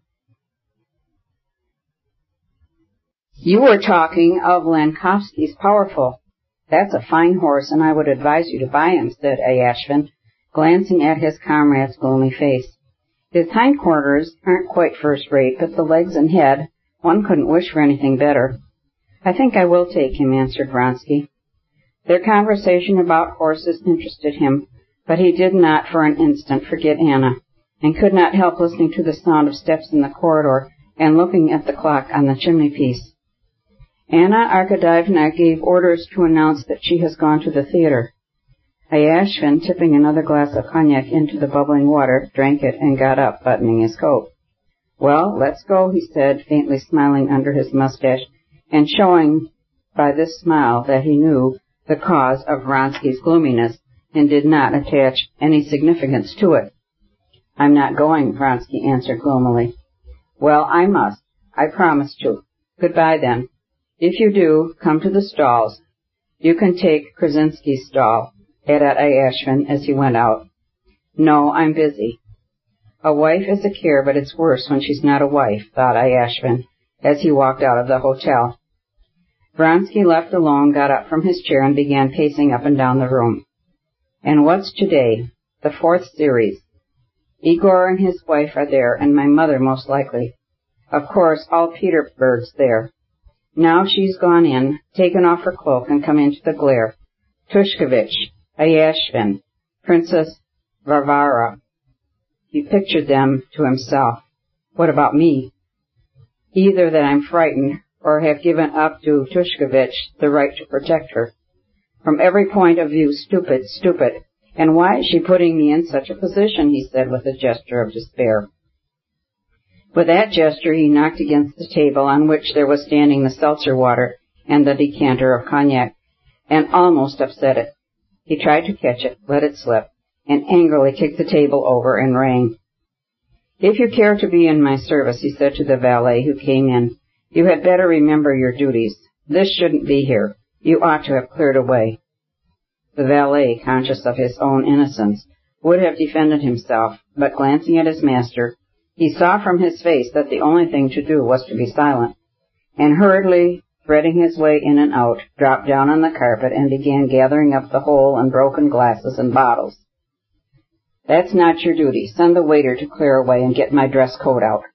"You were talking of Lankovsky's Powerful. That's a fine horse, and I would advise you to buy him," said Iashvin, glancing at his comrade's gloomy face. "His hindquarters aren't quite first-rate, but the legs and head, one couldn't wish for anything better." "I think I will take him," answered Vronsky. Their conversation about horses interested him, but he did not for an instant forget Anna, and could not help listening to the sound of steps in the corridor and looking at the clock on the chimney-piece. Anna Arkadyevna gave orders to announce that she has gone to the theater. Iashvin, tipping another glass of cognac into the bubbling water, drank it and got up, buttoning his coat. "Well, let's go," he said, faintly smiling under his mustache, and showing by this smile that he knew the cause of Vronsky's gloominess and did not attach any significance to it. "I'm not going," Vronsky answered gloomily. "Well, I must. I promised to. Goodbye, then. If you do, come to the stalls. You can take Krasinski's stall," added Iashvin as he went out. "No, I'm busy." A wife is a care, but it's worse when she's not a wife, thought Yashvin, as he walked out of the hotel. Vronsky, left alone, got up from his chair and began pacing up and down the room. And what's today? The fourth series. Igor and his wife are there, and my mother most likely. Of course, all Petersburg's there. Now she's gone in, taken off her cloak, and come into the glare. Tushkevich, Yashvin, Princess Varvara. He pictured them to himself. What about me? Either that I'm frightened, or have given up to Tushkevich the right to protect her. From every point of view, stupid, stupid. And why is she putting me in such a position, he said with a gesture of despair. With that gesture, he knocked against the table on which there was standing the seltzer water and the decanter of cognac, and almost upset it. He tried to catch it, let it slip, and angrily kicked the table over and rang. If you care to be in my service, he said to the valet who came in, you had better remember your duties. This shouldn't be here. You ought to have cleared away. The valet, conscious of his own innocence, would have defended himself, but glancing at his master, he saw from his face that the only thing to do was to be silent, and hurriedly, threading his way in and out, dropped down on the carpet and began gathering up the whole and broken glasses and bottles. That's not your duty. Send the waiter to clear away and get my dress coat out.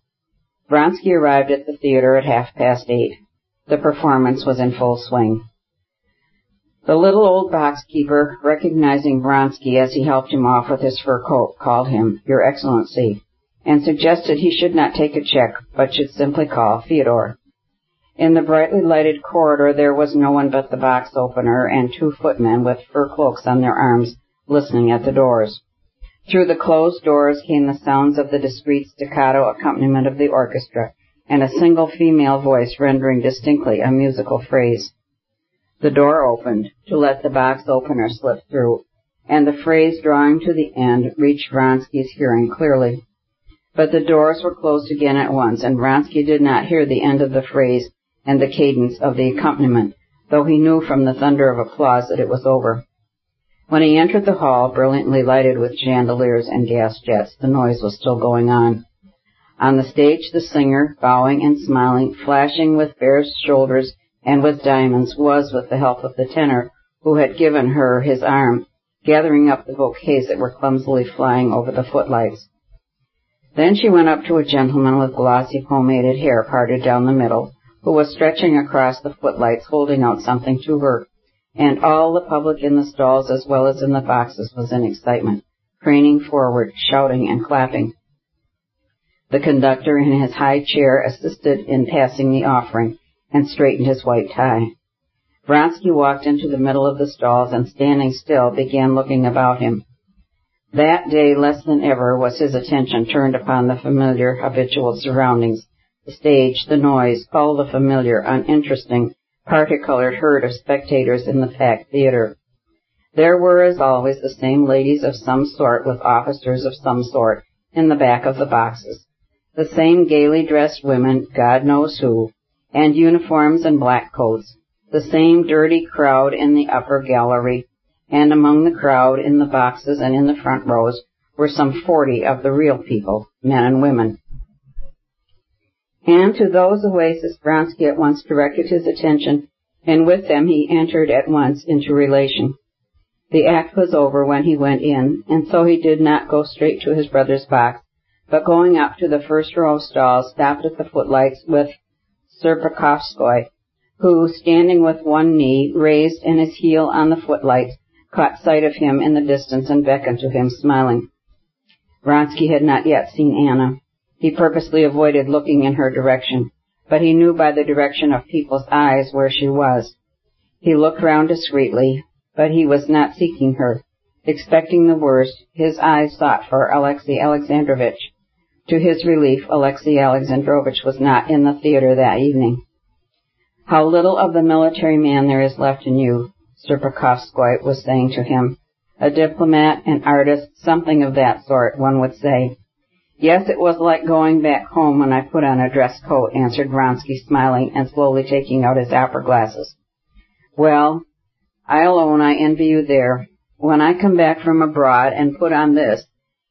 Vronsky arrived at the theater at half past eight. The performance was in full swing. The little old box-keeper, recognizing Vronsky as he helped him off with his fur coat, called him, Your Excellency, and suggested he should not take a check, but should simply call Fyodor. In the brightly lighted corridor there was no one but the box opener and two footmen with fur cloaks on their arms, listening at the doors. Through the closed doors came the sounds of the discreet staccato accompaniment of the orchestra, and a single female voice rendering distinctly a musical phrase. The door opened to let the box opener slip through, and the phrase drawing to the end reached Vronsky's hearing clearly. But the doors were closed again at once, and Vronsky did not hear the end of the phrase and the cadence of the accompaniment, though he knew from the thunder of applause that it was over. When he entered the hall, brilliantly lighted with chandeliers and gas jets, the noise was still going on. On the stage, the singer, bowing and smiling, flashing with bare shoulders and with diamonds, was, with the help of the tenor, who had given her his arm, gathering up the bouquets that were clumsily flying over the footlights. Then she went up to a gentleman with glossy pomaded hair parted down the middle, who was stretching across the footlights, holding out something to her, and all the public in the stalls as well as in the boxes was in excitement, craning forward, shouting and clapping. The conductor in his high chair assisted in passing the offering, and straightened his white tie. Vronsky walked into the middle of the stalls and, standing still, began looking about him. That day, less than ever, was his attention turned upon the familiar, habitual surroundings, the stage, the noise, all the familiar, uninteresting, parti-colored herd of spectators in the packed theater. There were, as always, the same ladies of some sort with officers of some sort in the back of the boxes, the same gaily dressed women, God knows who, and uniforms and black coats, the same dirty crowd in the upper gallery, and among the crowd in the boxes and in the front rows were some forty of the real people, men and women. And to those oases Vronsky at once directed his attention, and with them he entered at once into relation. The act was over when he went in, and so he did not go straight to his brother's box, but going up to the first row of stalls, stopped at the footlights with Serpukhowskoy, who, standing with one knee raised and his heel on the footlights, caught sight of him in the distance and beckoned to him, smiling. Vronsky had not yet seen Anna. He purposely avoided looking in her direction, but he knew by the direction of people's eyes where she was. He looked round discreetly, but he was not seeking her. Expecting the worst, his eyes sought for Alexey Alexandrovitch. To his relief, Alexey Alexandrovitch was not in the theater that evening. How little of the military man there is left in you, Serpukhowskoy was saying to him. A diplomat, an artist, something of that sort, one would say. Yes, it was like going back home when I put on a dress coat, answered Vronsky, smiling and slowly taking out his opera glasses. Well, I'll own I envy you there. When I come back from abroad and put on this,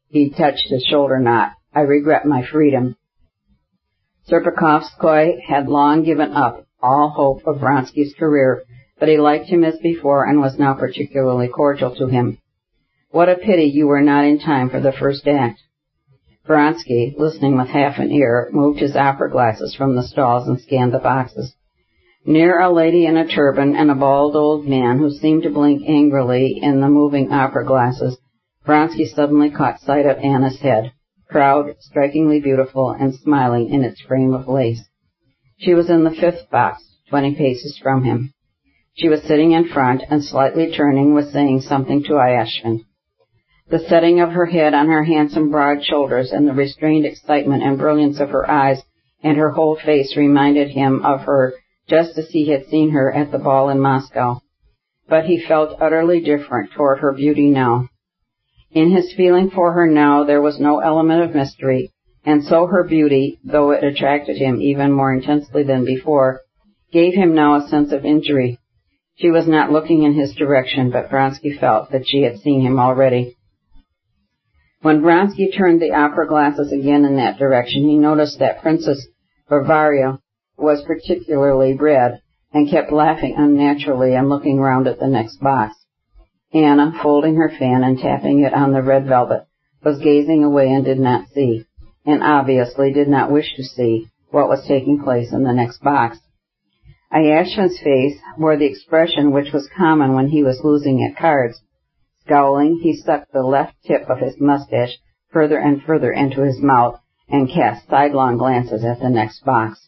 He touched his shoulder knot. I regret my freedom. Serpukhovskoy had long given up all hope of Vronsky's career, but he liked him as before and was now particularly cordial to him. What a pity you were not in time for the first act. Vronsky, listening with half an ear, moved his opera glasses from the stalls and scanned the boxes. Near a lady in a turban and a bald old man who seemed to blink angrily in the moving opera glasses, Vronsky suddenly caught sight of Anna's head, proud, strikingly beautiful, and smiling in its frame of lace. She was in the fifth box, twenty paces from him. She was sitting in front and slightly turning was saying something to Iashvin. The setting of her head on her handsome broad shoulders and the restrained excitement and brilliance of her eyes and her whole face reminded him of her just as he had seen her at the ball in Moscow. But he felt utterly different toward her beauty now. In his feeling for her now there was no element of mystery, and so her beauty, though it attracted him even more intensely than before, gave him now a sense of injury. She was not looking in his direction, but Vronsky felt that she had seen him already. When Vronsky turned the opera glasses again in that direction, he noticed that Princess Varvara was particularly red and kept laughing unnaturally and looking round at the next box. Anna, folding her fan and tapping it on the red velvet, was gazing away and did not see, and obviously did not wish to see, what was taking place in the next box. Iashvin's face wore the expression which was common when he was losing at cards. Scowling, he sucked the left tip of his mustache further and further into his mouth and cast sidelong glances at the next box.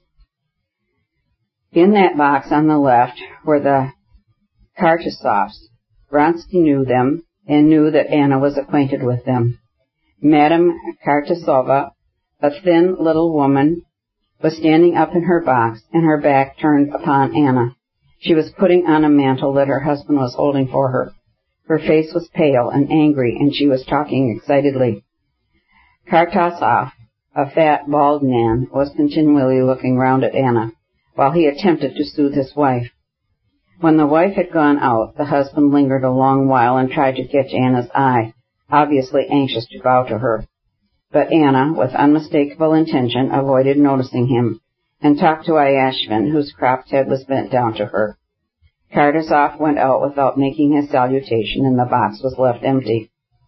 In that box on the left were the Kartasovs. Vronsky knew them and knew that Anna was acquainted with them. Madame Kartasova, a thin little woman, was standing up in her box and her back turned upon Anna. She was putting on a mantle that her husband was holding for her. Her face was pale and angry, and she was talking excitedly. Kartasov, a fat, bald man, was continually looking round at Anna, while he attempted to soothe his wife. When the wife had gone out, the husband lingered a long while and tried to catch Anna's eye, obviously anxious to bow to her. But Anna, with unmistakable intention, avoided noticing him, and talked to Iashvin, whose cropped head was bent down to her. Kartasov went out without making his salutation, and the box was left empty.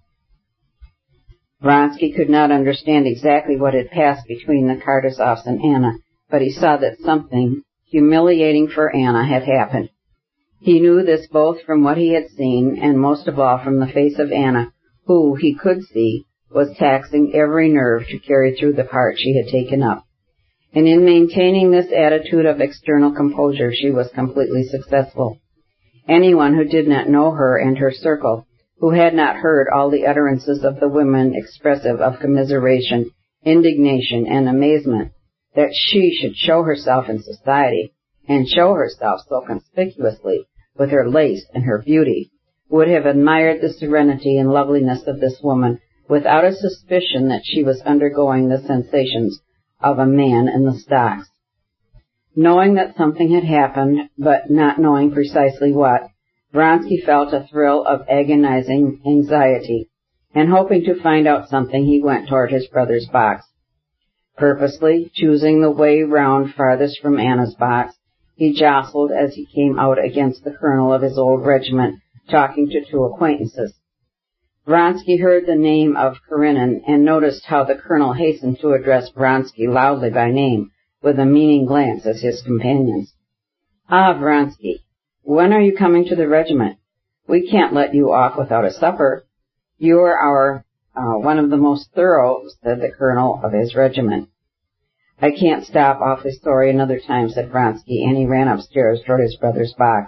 Vronsky could not understand exactly what had passed between the Kartasovs and Anna, but he saw that something humiliating for Anna had happened. He knew this both from what he had seen, and most of all from the face of Anna, who, he could see, was taxing every nerve to carry through the part she had taken up. And in maintaining this attitude of external composure, she was completely successful. Anyone who did not know her and her circle, who had not heard all the utterances of the women expressive of commiseration, indignation, and amazement, that she should show herself in society, and show herself so conspicuously with her lace and her beauty, would have admired the serenity and loveliness of this woman without a suspicion that she was undergoing the sensations of a man in the stocks. Knowing that something had happened, but not knowing precisely what, Vronsky felt a thrill of agonizing anxiety, and hoping to find out something, he went toward his brother's box. Purposely choosing the way round farthest from Anna's box, he jostled as he came out against the colonel of his old regiment, talking to two acquaintances. Vronsky heard the name of Karenin and noticed how the colonel hastened to address Vronsky loudly by name, with a meaning glance at his companions. "Ah, Vronsky, when are you coming to the regiment? We can't let you off without a supper. You are our, uh, one of the most thorough," said the colonel of his regiment. "I can't stop awfully sorry another time," said Vronsky, and he ran upstairs toward his brother's box.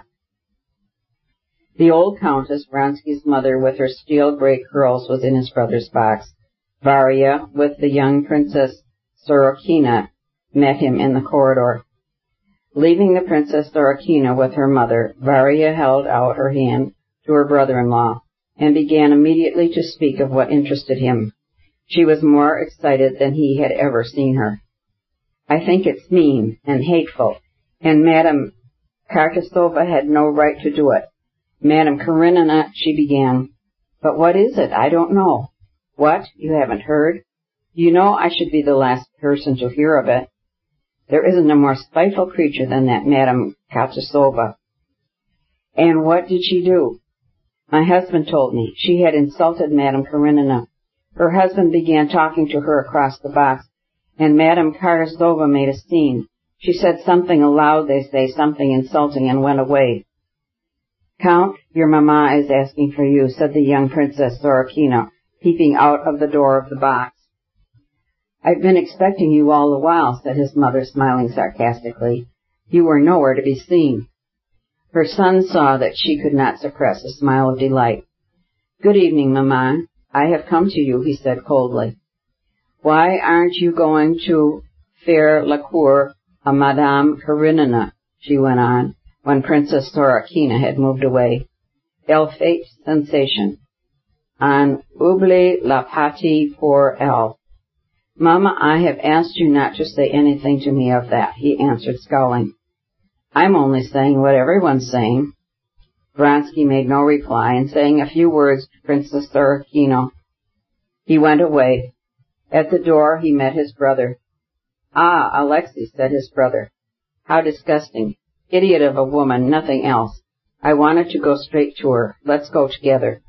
The old countess, Vronsky's mother, with her steel-gray curls, was in his brother's box. Varya, with the young Princess Sorokina, met him in the corridor. Leaving the Princess Sorokina with her mother, Varya held out her hand to her brother-in-law, and began immediately to speak of what interested him. She was more excited than he had ever seen her. "I think it's mean and hateful, and Madame Kartasova had no right to do it. Madame Karenina," she began. "But what is it? I don't know." What? You haven't heard? You know I should be the last person to hear of it. There isn't a more spiteful creature than that Madame Katusova. And what did she do? My husband told me. She had insulted Madame Karenina. Her husband began talking to her across the box, and Madame Katusova made a scene. She said something aloud, they say, something insulting, and went away. Count, your mamma is asking for you, said the young Princess Sorokina, peeping out of the door of the box. I've been expecting you all the while, said his mother, smiling sarcastically. You were nowhere to be seen. Her son saw that she could not suppress a smile of delight. Good evening, mamma. I have come to you, he said coldly. Why aren't you going to faire la cour à Madame Karenina, she went on, when Princess Sorokina had moved away. Elle fait sensation. On oublie la partie pour elle. Mamma, I have asked you not to say anything to me of that, he answered, scowling. I'm only saying what everyone's saying. Vronsky made no reply, and saying a few words to Princess Sorokina, he went away. At the door he met his brother. Ah, Alexei, said his brother. How disgusting. Idiot of a woman, nothing else. I wanted to go straight to her. Let's go together.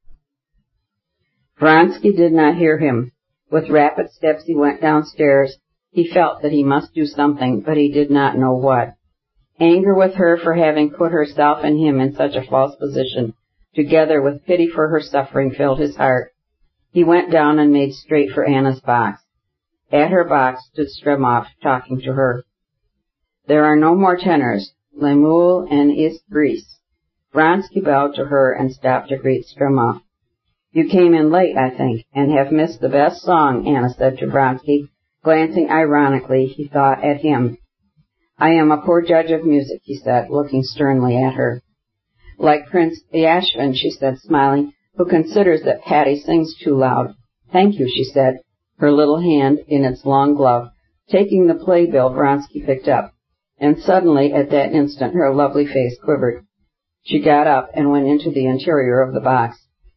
Vronsky did not hear him. With rapid steps he went downstairs. He felt that he must do something, but he did not know what. Anger with her for having put herself and him in such a false position, together with pity for her suffering, filled his heart. He went down and made straight for Anna's box. At her box stood Stremov, talking to her. There are no more tenors. Le moule en est brise. Vronsky bowed to her and stopped to greet Stremov. You came in late, I think, and have missed the best song, Anna said to Vronsky, glancing ironically, he thought, at him. I am a poor judge of music, he said, looking sternly at her. Like Prince Yashvin, she said, smiling, who considers that Patty sings too loud. Thank you, she said, her little hand in its long glove, taking the playbill Vronsky picked up. And suddenly, at that instant, her lovely face quivered. She got up and went into the interior of the box.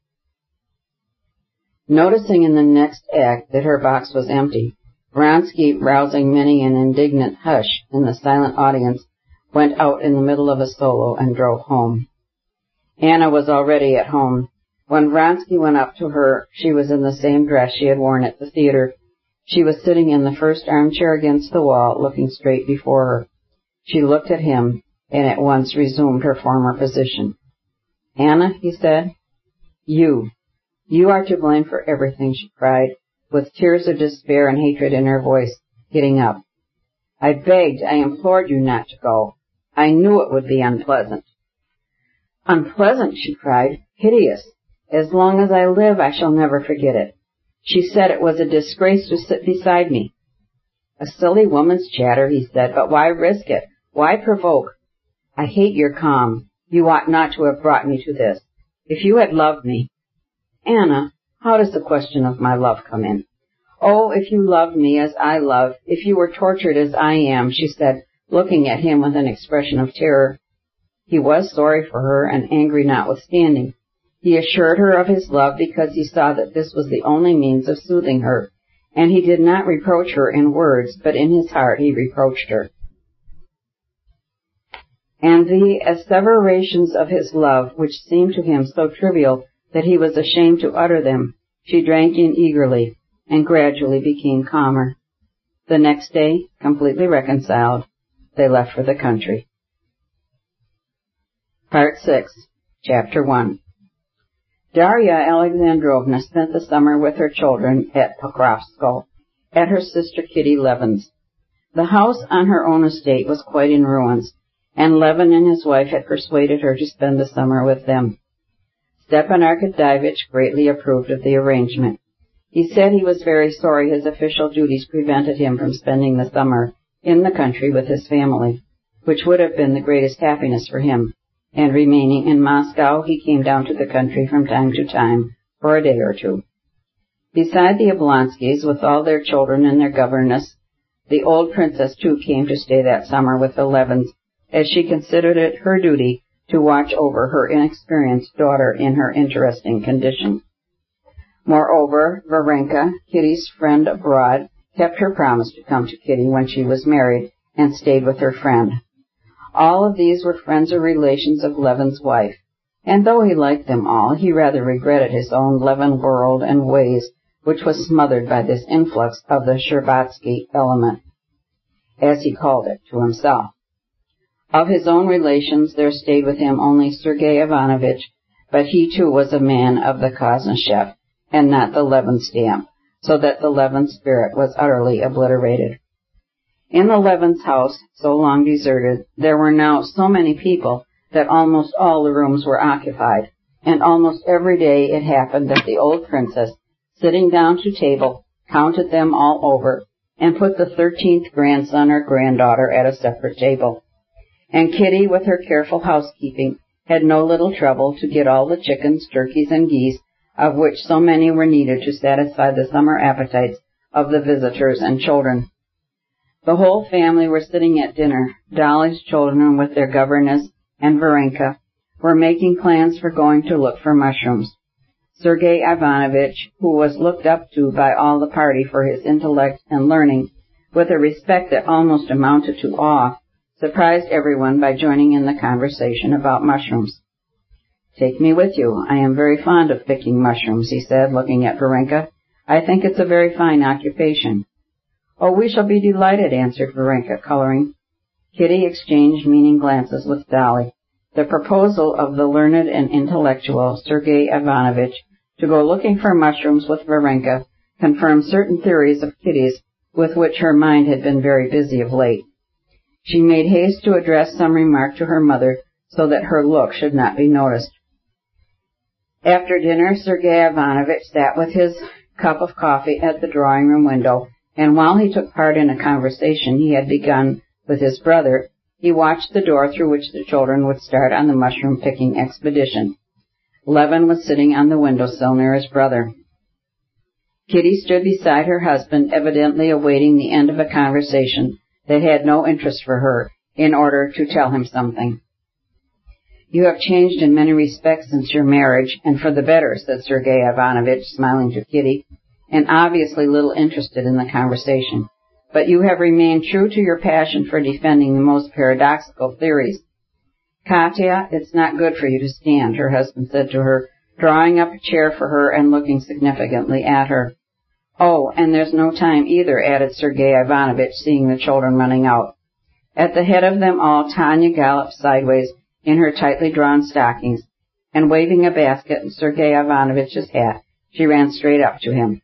Noticing in the next act that her box was empty, Vronsky, rousing many an indignant hush in the silent audience, went out in the middle of a solo and drove home. Anna was already at home. When Vronsky went up to her, she was in the same dress she had worn at the theater. She was sitting in the first armchair against the wall, looking straight before her. She looked at him and at once resumed her former position. Anna, he said, you. You are to blame for everything, she cried, with tears of despair and hatred in her voice, getting up. I begged, I implored you not to go. I knew it would be unpleasant. Unpleasant, she cried. Hideous. As long as I live, I shall never forget it. She said it was a disgrace to sit beside me. A silly woman's chatter, he said, but why risk it? Why provoke? I hate your calm. You ought not to have brought me to this. If you had loved me... Anna, how does the question of my love come in? Oh, if you loved me as I love, if you were tortured as I am, she said, looking at him with an expression of terror. He was sorry for her and angry notwithstanding. He assured her of his love because he saw that this was the only means of soothing her, and he did not reproach her in words, but in his heart he reproached her. And the asseverations of his love, which seemed to him so trivial that he was ashamed to utter them, she drank in eagerly, and gradually became calmer. The next day, completely reconciled, they left for the country. Part six, Chapter one. Darya Alexandrovna spent the summer with her children at Pokrovskoe, at her sister Kitty Levin's. The house on her own estate was quite in ruins, and Levin and his wife had persuaded her to spend the summer with them. Stepan Arkadyevitch greatly approved of the arrangement. He said he was very sorry his official duties prevented him from spending the summer in the country with his family, which would have been the greatest happiness for him, and remaining in Moscow, he came down to the country from time to time for a day or two. Beside the Oblonskys, with all their children and their governess, the old princess too came to stay that summer with the Levins, as she considered it her duty to watch over her inexperienced daughter in her interesting condition. Moreover, Varenka, Kitty's friend abroad, kept her promise to come to Kitty when she was married and stayed with her friend. All of these were friends or relations of Levin's wife, and though he liked them all, he rather regretted his own Levin world and ways, which was smothered by this influx of the Shtcherbatsky element, as he called it to himself. Of his own relations, there stayed with him only Sergei Ivanovitch, but he too was a man of the Kazanchev, and not the Levin stamp, so that the Levin spirit was utterly obliterated. In the Levin's house, so long deserted, there were now so many people that almost all the rooms were occupied, and almost every day it happened that the old princess, sitting down to table, counted them all over, and put the thirteenth grandson or granddaughter at a separate table. And Kitty, with her careful housekeeping, had no little trouble to get all the chickens, turkeys, and geese, of which so many were needed to satisfy the summer appetites of the visitors and children. The whole family were sitting at dinner. Dolly's children, with their governess and Varenka, were making plans for going to look for mushrooms. Sergei Ivanovitch, who was looked up to by all the party for his intellect and learning, with a respect that almost amounted to awe, surprised everyone by joining in the conversation about mushrooms. "Take me with you. I am very fond of picking mushrooms," he said, looking at Varenka. "I think it's a very fine occupation." "Oh, we shall be delighted," answered Varenka, coloring. Kitty exchanged meaning glances with Dolly. The proposal of the learned and intellectual Sergei Ivanovitch to go looking for mushrooms with Varenka confirmed certain theories of Kitty's with which her mind had been very busy of late. She made haste to address some remark to her mother so that her look should not be noticed. After dinner, Sergei Ivanovitch sat with his cup of coffee at the drawing-room window, and while he took part in a conversation he had begun with his brother, he watched the door through which the children would start on the mushroom-picking expedition. Levin was sitting on the windowsill near his brother. Kitty stood beside her husband, evidently awaiting the end of a conversation that had no interest for her, in order to tell him something. "You have changed in many respects since your marriage, and for the better," said Sergei Ivanovitch, smiling to Kitty, and obviously little interested in the conversation. "But you have remained true to your passion for defending the most paradoxical theories." "Katya, it's not good for you to stand," her husband said to her, drawing up a chair for her and looking significantly at her. "Oh, and there's no time either," added Sergei Ivanovitch, seeing the children running out. At the head of them all, Tanya galloped sideways in her tightly drawn stockings, and waving a basket and Sergei Ivanovitch's hat, she ran straight up to him.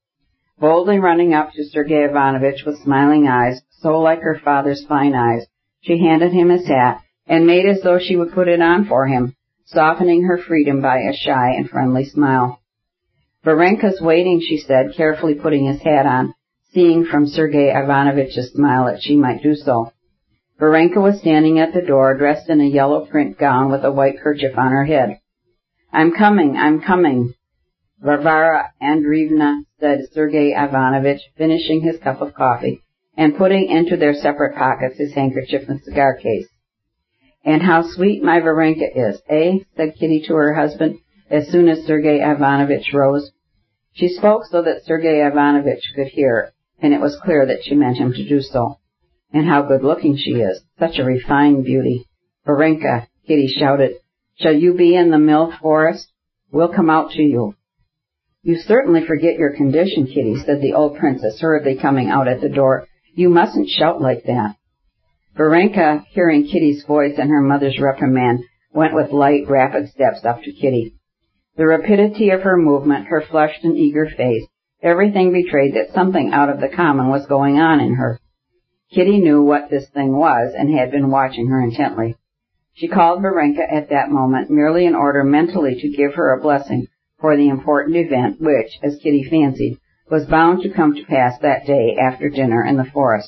Boldly running up to Sergei Ivanovitch with smiling eyes, so like her father's fine eyes, she handed him his hat and made as though she would put it on for him, softening her freedom by a shy and friendly smile. "Varenka's waiting," she said, carefully putting his hat on, seeing from Sergei Ivanovitch's smile that she might do so. Varenka was standing at the door, dressed in a yellow print gown with a white kerchief on her head. "I'm coming, I'm coming, Varvara Andreevna," said Sergei Ivanovitch, finishing his cup of coffee and putting into their separate pockets his handkerchief and cigar case. "And how sweet my Varenka is, eh?" said Kitty to her husband as soon as Sergei Ivanovitch rose. She spoke so that Sergei Ivanovitch could hear, and it was clear that she meant him to do so. "And how good-looking she is, such a refined beauty." "Varenka," Kitty shouted, "shall you be in the mill forest? We'll come out to you." "You certainly forget your condition, Kitty," said the old princess, hurriedly coming out at the door. "You mustn't shout like that." Varenka, hearing Kitty's voice and her mother's reprimand, went with light, rapid steps up to Kitty. The rapidity of her movement, her flushed and eager face, everything betrayed that something out of the common was going on in her. Kitty knew what this thing was and had been watching her intently. She called Varenka at that moment merely in order mentally to give her a blessing for the important event which, as Kitty fancied, was bound to come to pass that day after dinner in the forest.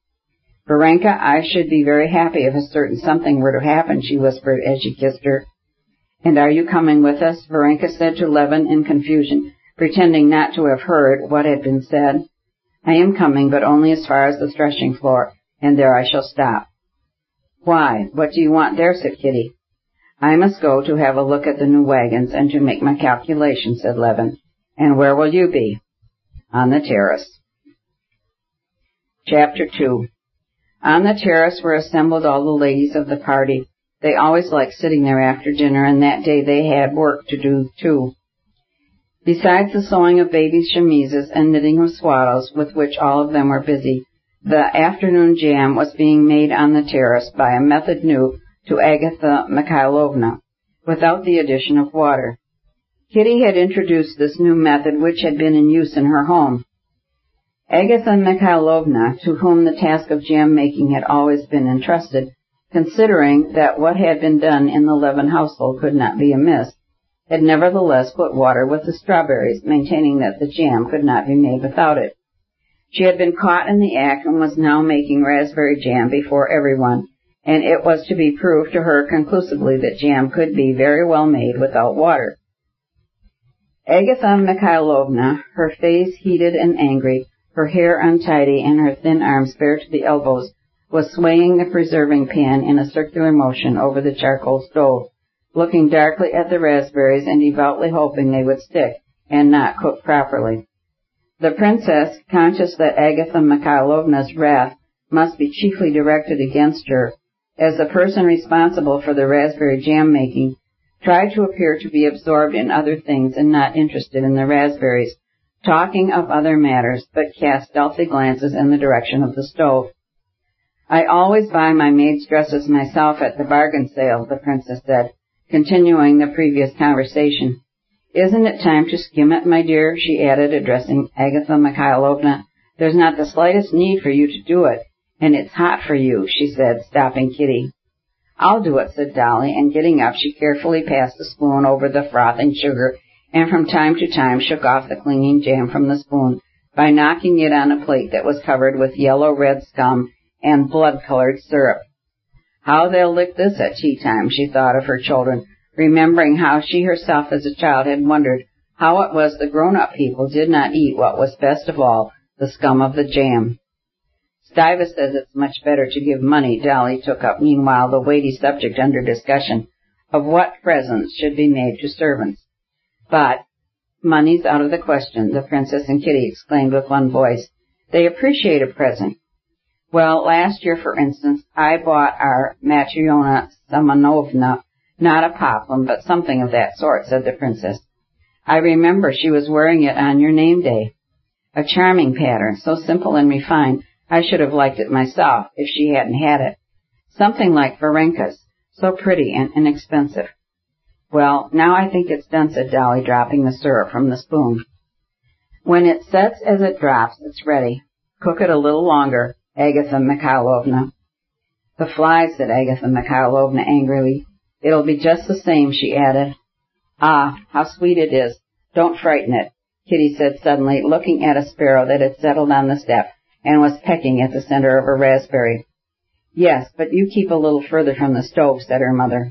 "Varenka, I should be very happy if a certain something were to happen," she whispered as she kissed her. "And are you coming with us?" Varenka said to Levin in confusion, pretending not to have heard what had been said. "I am coming, but only as far as the threshing floor, and there I shall stop." "Why, what do you want there?" said Kitty. "I must go to have a look at the new wagons and to make my calculations," said Levin, And where will you be? On the terrace. Chapter two. On the terrace were assembled all the ladies of the party. They always liked sitting there after dinner, and that day they had work to do, too. Besides the sewing of babies' chemises and knitting of swaddles, with which all of them were busy, the afternoon jam was being made on the terrace by a method new to Agatha Mikhailovna, without the addition of water. Kitty had introduced this new method, which had been in use in her home. Agatha Mikhailovna, to whom the task of jam-making had always been entrusted, considering that what had been done in the Levin household could not be amiss, had nevertheless put water with the strawberries, maintaining that the jam could not be made without it. She had been caught in the act and was now making raspberry jam before everyone, and it was to be proved to her conclusively that jam could be very well made without water. Agatha Mikhailovna, her face heated and angry, her hair untidy, and her thin arms bare to the elbows, was swaying the preserving pan in a circular motion over the charcoal stove, looking darkly at the raspberries and devoutly hoping they would stick and not cook properly. The princess, conscious that Agatha Mikhailovna's wrath must be chiefly directed against her, as the person responsible for the raspberry jam making, tried to appear to be absorbed in other things and not interested in the raspberries, talking of other matters, but cast stealthy glances in the direction of the stove. I always buy my maid's dresses myself at the bargain sale, the princess said, continuing the previous conversation. Isn't it time to skim it, my dear? She added, addressing Agatha Mikhailovna. There's not the slightest need for you to do it, and it's hot for you, she said, stopping Kitty. I'll do it, said Dolly, and getting up, she carefully passed the spoon over the frothing sugar, and from time to time shook off the clinging jam from the spoon by knocking it on a plate that was covered with yellow-red scum and blood-colored syrup. How they'll lick this at tea-time, she thought of her children, remembering how she herself as a child had wondered how it was the grown-up people did not eat what was best of all, the scum of the jam. Stiva says it's much better to give money, Dolly took up meanwhile the weighty subject under discussion of what presents should be made to servants. But money's out of the question, the princess and Kitty exclaimed with one voice. They appreciate a present. Well, last year, for instance, I bought our Matryona Simonovna, not a poplin, but something of that sort, said the princess. I remember she was wearing it on your name day. A charming pattern, so simple and refined, I should have liked it myself if she hadn't had it. Something like Varenka's, so pretty and inexpensive. Well, now I think it's done, said Dolly, dropping the syrup from the spoon. When it sets as it drops, it's ready. Cook it a little longer, Agatha Mikhailovna. The flies, said Agatha Mikhailovna angrily. It'll be just the same, she added. Ah, how sweet it is. Don't frighten it, Kitty said suddenly, looking at a sparrow that had settled on the step and was pecking at the center of a raspberry. Yes, but you keep a little further from the stove, said her mother.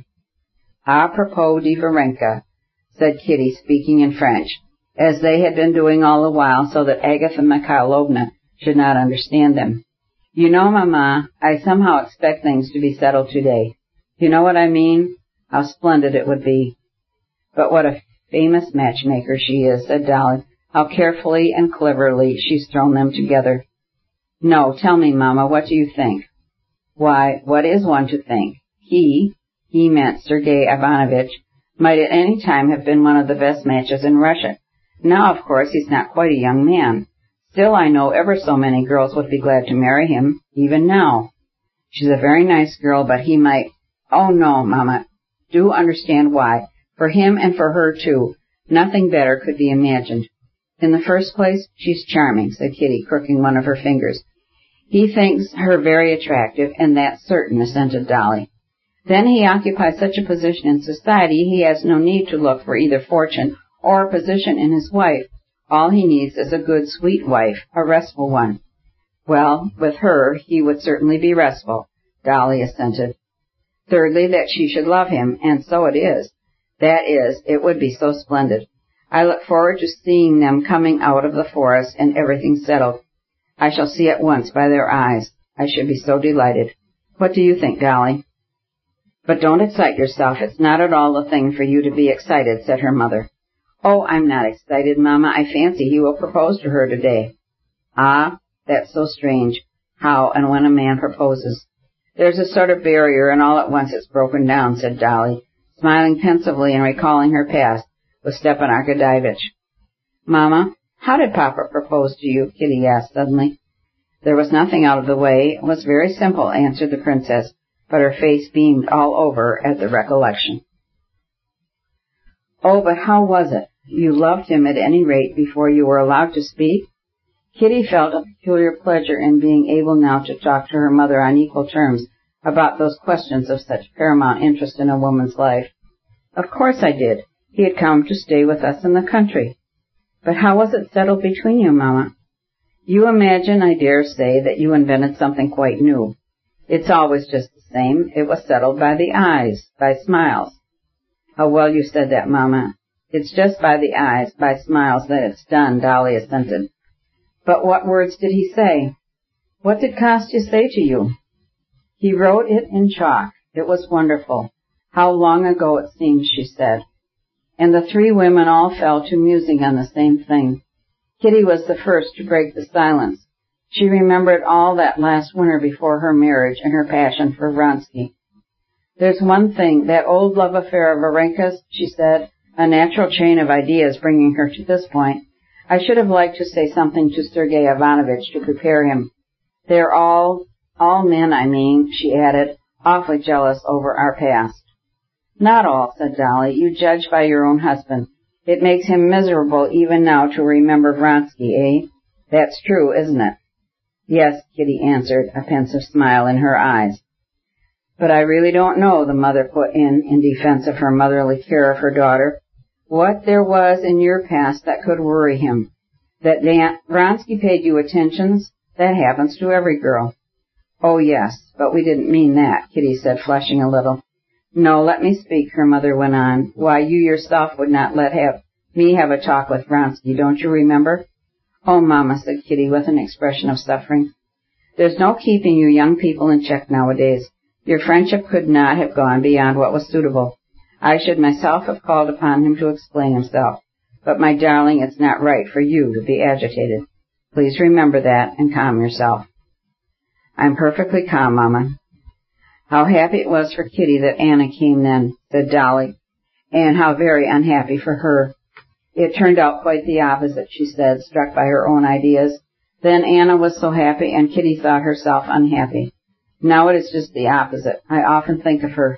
A propos de Varenka, said Kitty, speaking in French, as they had been doing all the while so that Agatha Mikhailovna should not understand them. You know, Mamma, I somehow expect things to be settled today. You know what I mean? How splendid it would be. But what a famous matchmaker she is, said Dolly. How carefully and cleverly she's thrown them together. No, tell me, Mamma, what do you think? Why, what is one to think? He, he meant Sergei Ivanovich, might at any time have been one of the best matches in Russia. Now, of course, he's not quite a young man. Still, I know ever so many girls would be glad to marry him, even now. She's a very nice girl, but he might... Oh, no, Mamma. Do understand why. For him and for her, too. Nothing better could be imagined. In the first place, she's charming, said Kitty, crooking one of her fingers. He thinks her very attractive, and that's certain, assented Dolly. Then he occupies such a position in society, he has no need to look for either fortune or position in his wife. All he needs is a good, sweet wife, a restful one. Well, with her, he would certainly be restful, Dolly assented. Thirdly, that she should love him, and so it is. That is, it would be so splendid. I look forward to seeing them coming out of the forest and everything settled. I shall see at once by their eyes. I should be so delighted. What do you think, Dolly? But don't excite yourself. It's not at all the thing for you to be excited, said her mother. Oh, I'm not excited, Mama. I fancy he will propose to her today. Ah, that's so strange, how and when a man proposes. There's a sort of barrier, and all at once it's broken down, said Dolly, smiling pensively and recalling her past with Stepan Arkadyevitch. Mama, how did Papa propose to you? Kitty asked suddenly. There was nothing out of the way. It was very simple, answered the princess, but her face beamed all over at the recollection. Oh, but how was it? You loved him at any rate before you were allowed to speak? Kitty felt a peculiar pleasure in being able now to talk to her mother on equal terms about those questions of such paramount interest in a woman's life. Of course I did. He had come to stay with us in the country. But how was it settled between you, Mama? You imagine, I dare say, that you invented something quite new. It's always just the same. It was settled by the eyes, by smiles. How well you said that, Mama. It's just by the eyes, by smiles, that it's done, Dolly assented. But what words did he say? What did Kostya say to you? He wrote it in chalk. It was wonderful. How long ago it seems, she said. And the three women all fell to musing on the same thing. Kitty was the first to break the silence. She remembered all that last winter before her marriage and her passion for Vronsky. There's one thing, that old love affair of Varenka's, she said, a natural chain of ideas bringing her to this point. I should have liked to say something to Sergei Ivanovitch to prepare him. They're all, all men, I mean, she added, awfully jealous over our past. Not all, said Dolly. You judge by your own husband. It makes him miserable even now to remember Vronsky, eh? That's true, isn't it? Yes, Kitty answered, a pensive smile in her eyes. But I really don't know, the mother put in, in defense of her motherly care of her daughter, what there was in your past that could worry him. That Dan- Vronsky paid you attentions, that happens to every girl. Oh, yes, but we didn't mean that, Kitty said, flushing a little. No, let me speak, her mother went on. Why, you yourself would not let have me have a talk with Vronsky, don't you remember? Oh, Mama, said Kitty with an expression of suffering. There's no keeping you young people in check nowadays. Your friendship could not have gone beyond what was suitable. I should myself have called upon him to explain himself. But, my darling, it's not right for you to be agitated. Please remember that and calm yourself. I'm perfectly calm, Mama. How happy it was for Kitty that Anna came then, said Dolly, and how very unhappy for her. It turned out quite the opposite, she said, struck by her own ideas. Then Anna was so happy, and Kitty thought herself unhappy. Now it is just the opposite. I often think of her.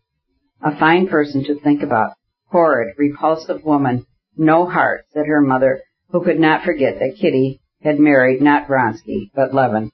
A fine person to think about. Horrid, repulsive woman. No heart, said her mother, who could not forget that Kitty had married not Vronsky, but Levin.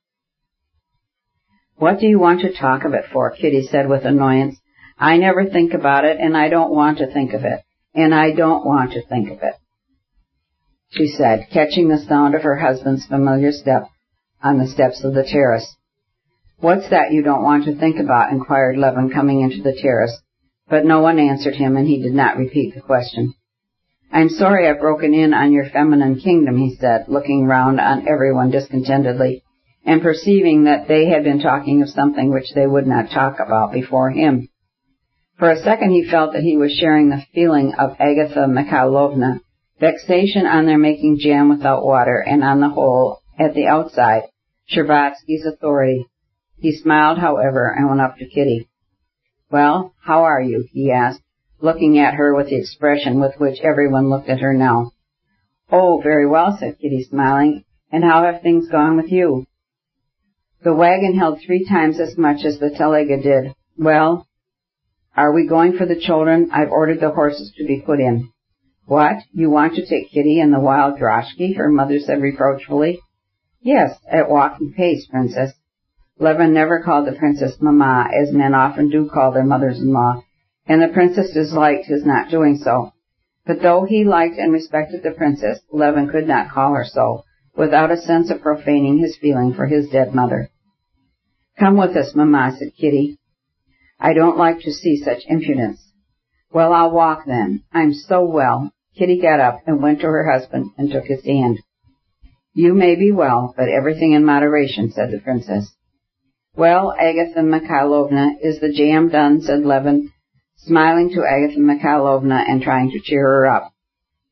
What do you want to talk of it for? Kitty said with annoyance. I never think about it, and I don't want to think of it. And I don't want to think of it, she said, catching the sound of her husband's familiar step on the steps of the terrace. What's that you don't want to think about? Inquired Levin, coming into the terrace. But no one answered him, and he did not repeat the question. I'm sorry I've broken in on your feminine kingdom, he said, looking round on everyone discontentedly, and perceiving that they had been talking of something which they would not talk about before him. For a second he felt that he was sharing the feeling of Agatha Mikhailovna, vexation on their making jam without water, and on the whole, at the outside, Sherbatsky's authority. He smiled, however, and went up to Kitty. Well, how are you? He asked, looking at her with the expression with which everyone looked at her now. Oh, very well, said Kitty, smiling. And how have things gone with you? The wagon held three times as much as the telega did. Well, are we going for the children? I've ordered the horses to be put in. What? You want to take Kitty and the wild droshky? Her mother said reproachfully. Yes, at walking pace, Princess. Levin never called the princess Mamma, as men often do call their mothers-in-law, and the princess disliked his not doing so. But though he liked and respected the princess, Levin could not call her so, without a sense of profaning his feeling for his dead mother. Come with us, Mamma, said Kitty. I don't like to see such impudence. Well, I'll walk then. I'm so well. Kitty got up and went to her husband and took his hand. You may be well, but everything in moderation, said the princess. Well, Agatha Mikhailovna, is the jam done? Said Levin, smiling to Agatha Mikhailovna and trying to cheer her up.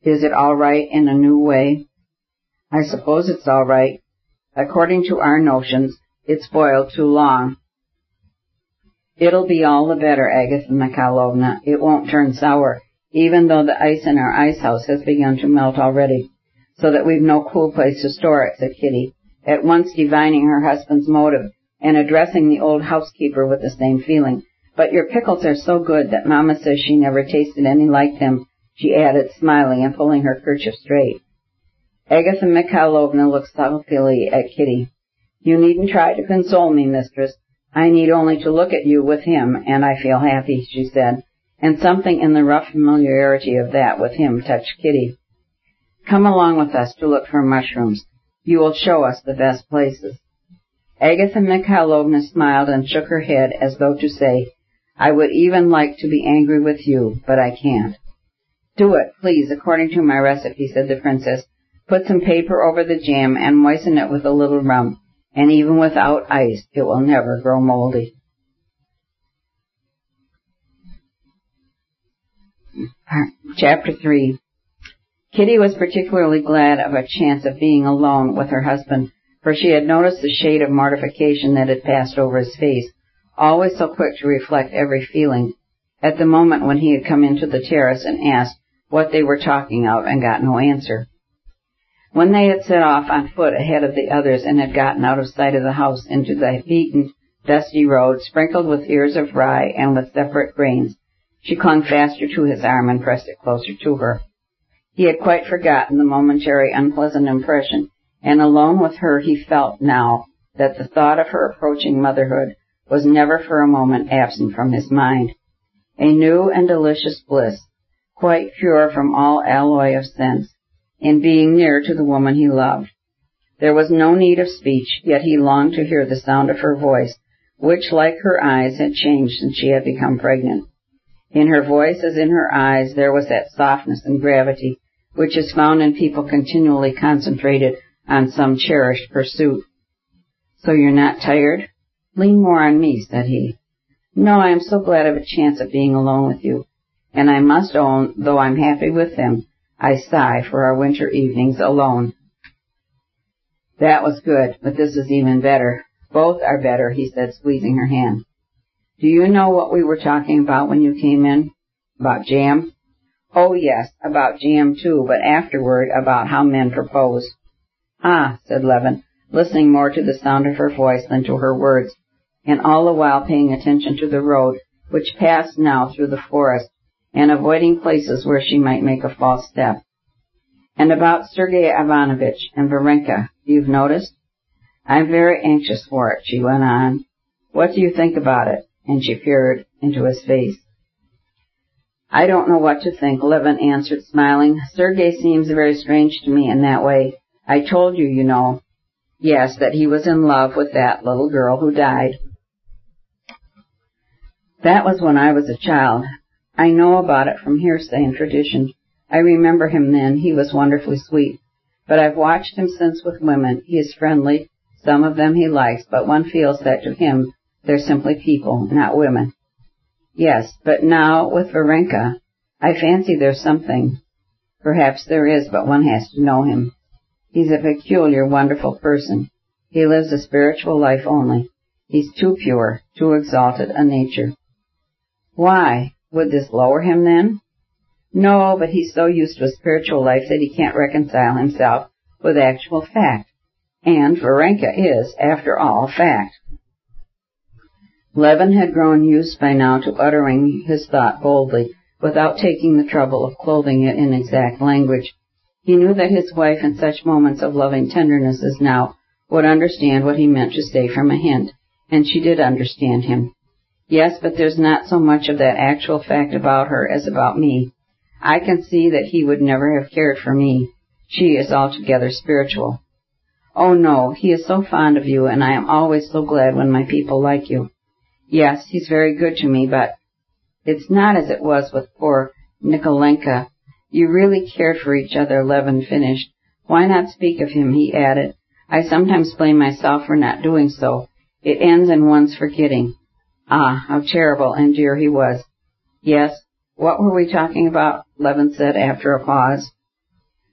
Is it all right in a new way? I suppose it's all right. According to our notions, it's boiled too long. It'll be all the better, Agatha Mikhailovna. It won't turn sour, even though the ice in our ice house has begun to melt already, so that we've no cool place to store it, said Kitty, at once divining her husband's motive and addressing the old housekeeper with the same feeling. But your pickles are so good that Mamma says she never tasted any like them, she added, smiling and pulling her kerchief straight. Agatha Mikhailovna looked sulkily at Kitty. You needn't try to console me, mistress. I need only to look at you with him, and I feel happy, she said, and something in the rough familiarity of that with him touched Kitty. Come along with us to look for mushrooms. You will show us the best places. Agatha Mikhailovna smiled and shook her head as though to say, I would even like to be angry with you, but I can't. Do it, please, according to my recipe, said the princess. Put some paper over the jam and moisten it with a little rum, and even without ice, it will never grow moldy. Chapter three. Kitty was particularly glad of a chance of being alone with her husband, for she had noticed the shade of mortification that had passed over his face, always so quick to reflect every feeling, at the moment when he had come into the terrace and asked what they were talking of and got no answer. When they had set off on foot ahead of the others and had gotten out of sight of the house into the beaten, dusty road, sprinkled with ears of rye and with separate grains, she clung faster to his arm and pressed it closer to her. He had quite forgotten the momentary unpleasant impression, and alone with her he felt now that the thought of her approaching motherhood was never for a moment absent from his mind. A new and delicious bliss, quite pure from all alloy of sense, in being near to the woman he loved. There was no need of speech, yet he longed to hear the sound of her voice, which, like her eyes, had changed since she had become pregnant. In her voice, as in her eyes, there was that softness and gravity which is found in people continually concentrated on some cherished pursuit. So you're not tired? Lean more on me, said he. No, I am so glad of a chance of being alone with you, and I must own, though I'm happy with him, I sigh for our winter evenings alone. That was good, but this is even better. Both are better, he said, squeezing her hand. Do you know what we were talking about when you came in? About jam? Oh, yes, about jam, too, but afterward about how men propose. Ah, said Levin, listening more to the sound of her voice than to her words, and all the while paying attention to the road, which passed now through the forest, and avoiding places where she might make a false step. And about Sergei Ivanovitch and Varenka, you've noticed? I'm very anxious for it, she went on. What do you think about it? And she peered into his face. I don't know what to think, Levin answered, smiling. Sergei seems very strange to me in that way. I told you, you know. Yes, that he was in love with that little girl who died. That was when I was a child. I know about it from hearsay and tradition. I remember him then. He was wonderfully sweet. But I've watched him since with women. He is friendly. Some of them he likes, but one feels that to him they're simply people, not women. Yes, but now with Varenka, I fancy there's something. Perhaps there is, but one has to know him. He's a peculiar, wonderful person. He lives a spiritual life only. He's too pure, too exalted a nature. Why? Would this lower him then? No, but he's so used to a spiritual life that he can't reconcile himself with actual fact. And Varenka is, after all, fact. Levin had grown used by now to uttering his thought boldly, without taking the trouble of clothing it in exact language. He knew that his wife in such moments of loving tenderness as now would understand what he meant to say from a hint, and she did understand him. Yes, but there's not so much of that actual fact about her as about me. I can see that he would never have cared for me. She is altogether spiritual. Oh, no, he is so fond of you, and I am always so glad when my people like you. Yes, he's very good to me, but it's not as it was with poor Nikolenka. You really cared for each other, Levin finished. Why not speak of him, he added. I sometimes blame myself for not doing so. It ends in one's forgetting. Ah, how terrible and dear he was. Yes, what were we talking about? Levin said after a pause.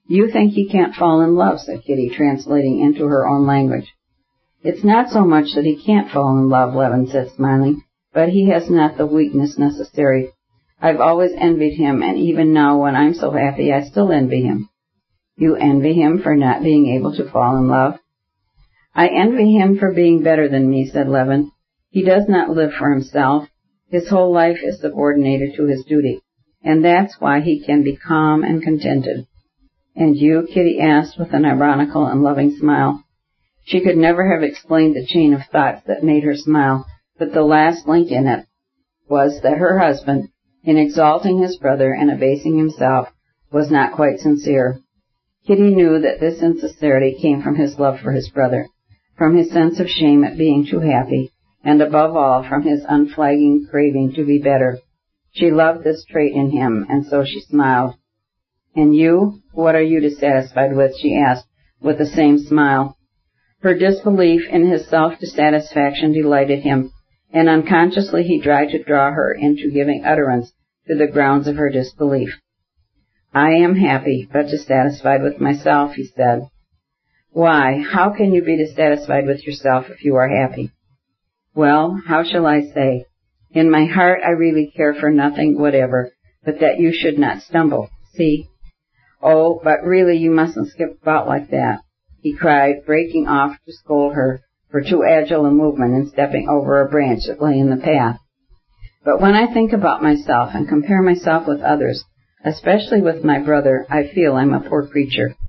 You think he can't fall in love, said Kitty, translating into her own language. It's not so much that he can't fall in love, Levin said, smiling, but he has not the weakness necessary. I've always envied him, and even now when I'm so happy, I still envy him. You envy him for not being able to fall in love? I envy him for being better than me, said Levin. He does not live for himself. His whole life is subordinated to his duty, and that's why he can be calm and contented. And you? Kitty asked with an ironical and loving smile. She could never have explained the chain of thoughts that made her smile, but the last link in it was that her husband, in exalting his brother and abasing himself, was not quite sincere. Kitty knew that this insincerity came from his love for his brother, from his sense of shame at being too happy, and above all from his unflagging craving to be better. She loved this trait in him, and so she smiled. And you? What are you dissatisfied with? She asked, with the same smile. Her disbelief in his self-dissatisfaction delighted him, and unconsciously he tried to draw her into giving utterance to the grounds of her disbelief. I am happy, but dissatisfied with myself, he said. Why, how can you be dissatisfied with yourself if you are happy? Well, how shall I say? In my heart I really care for nothing whatever, but that you should not stumble. See? Oh, but really you mustn't skip about like that, he cried, breaking off to scold her for too agile a movement in stepping over a branch that lay in the path. But when I think about myself and compare myself with others, especially with my brother, I feel I'm a poor creature.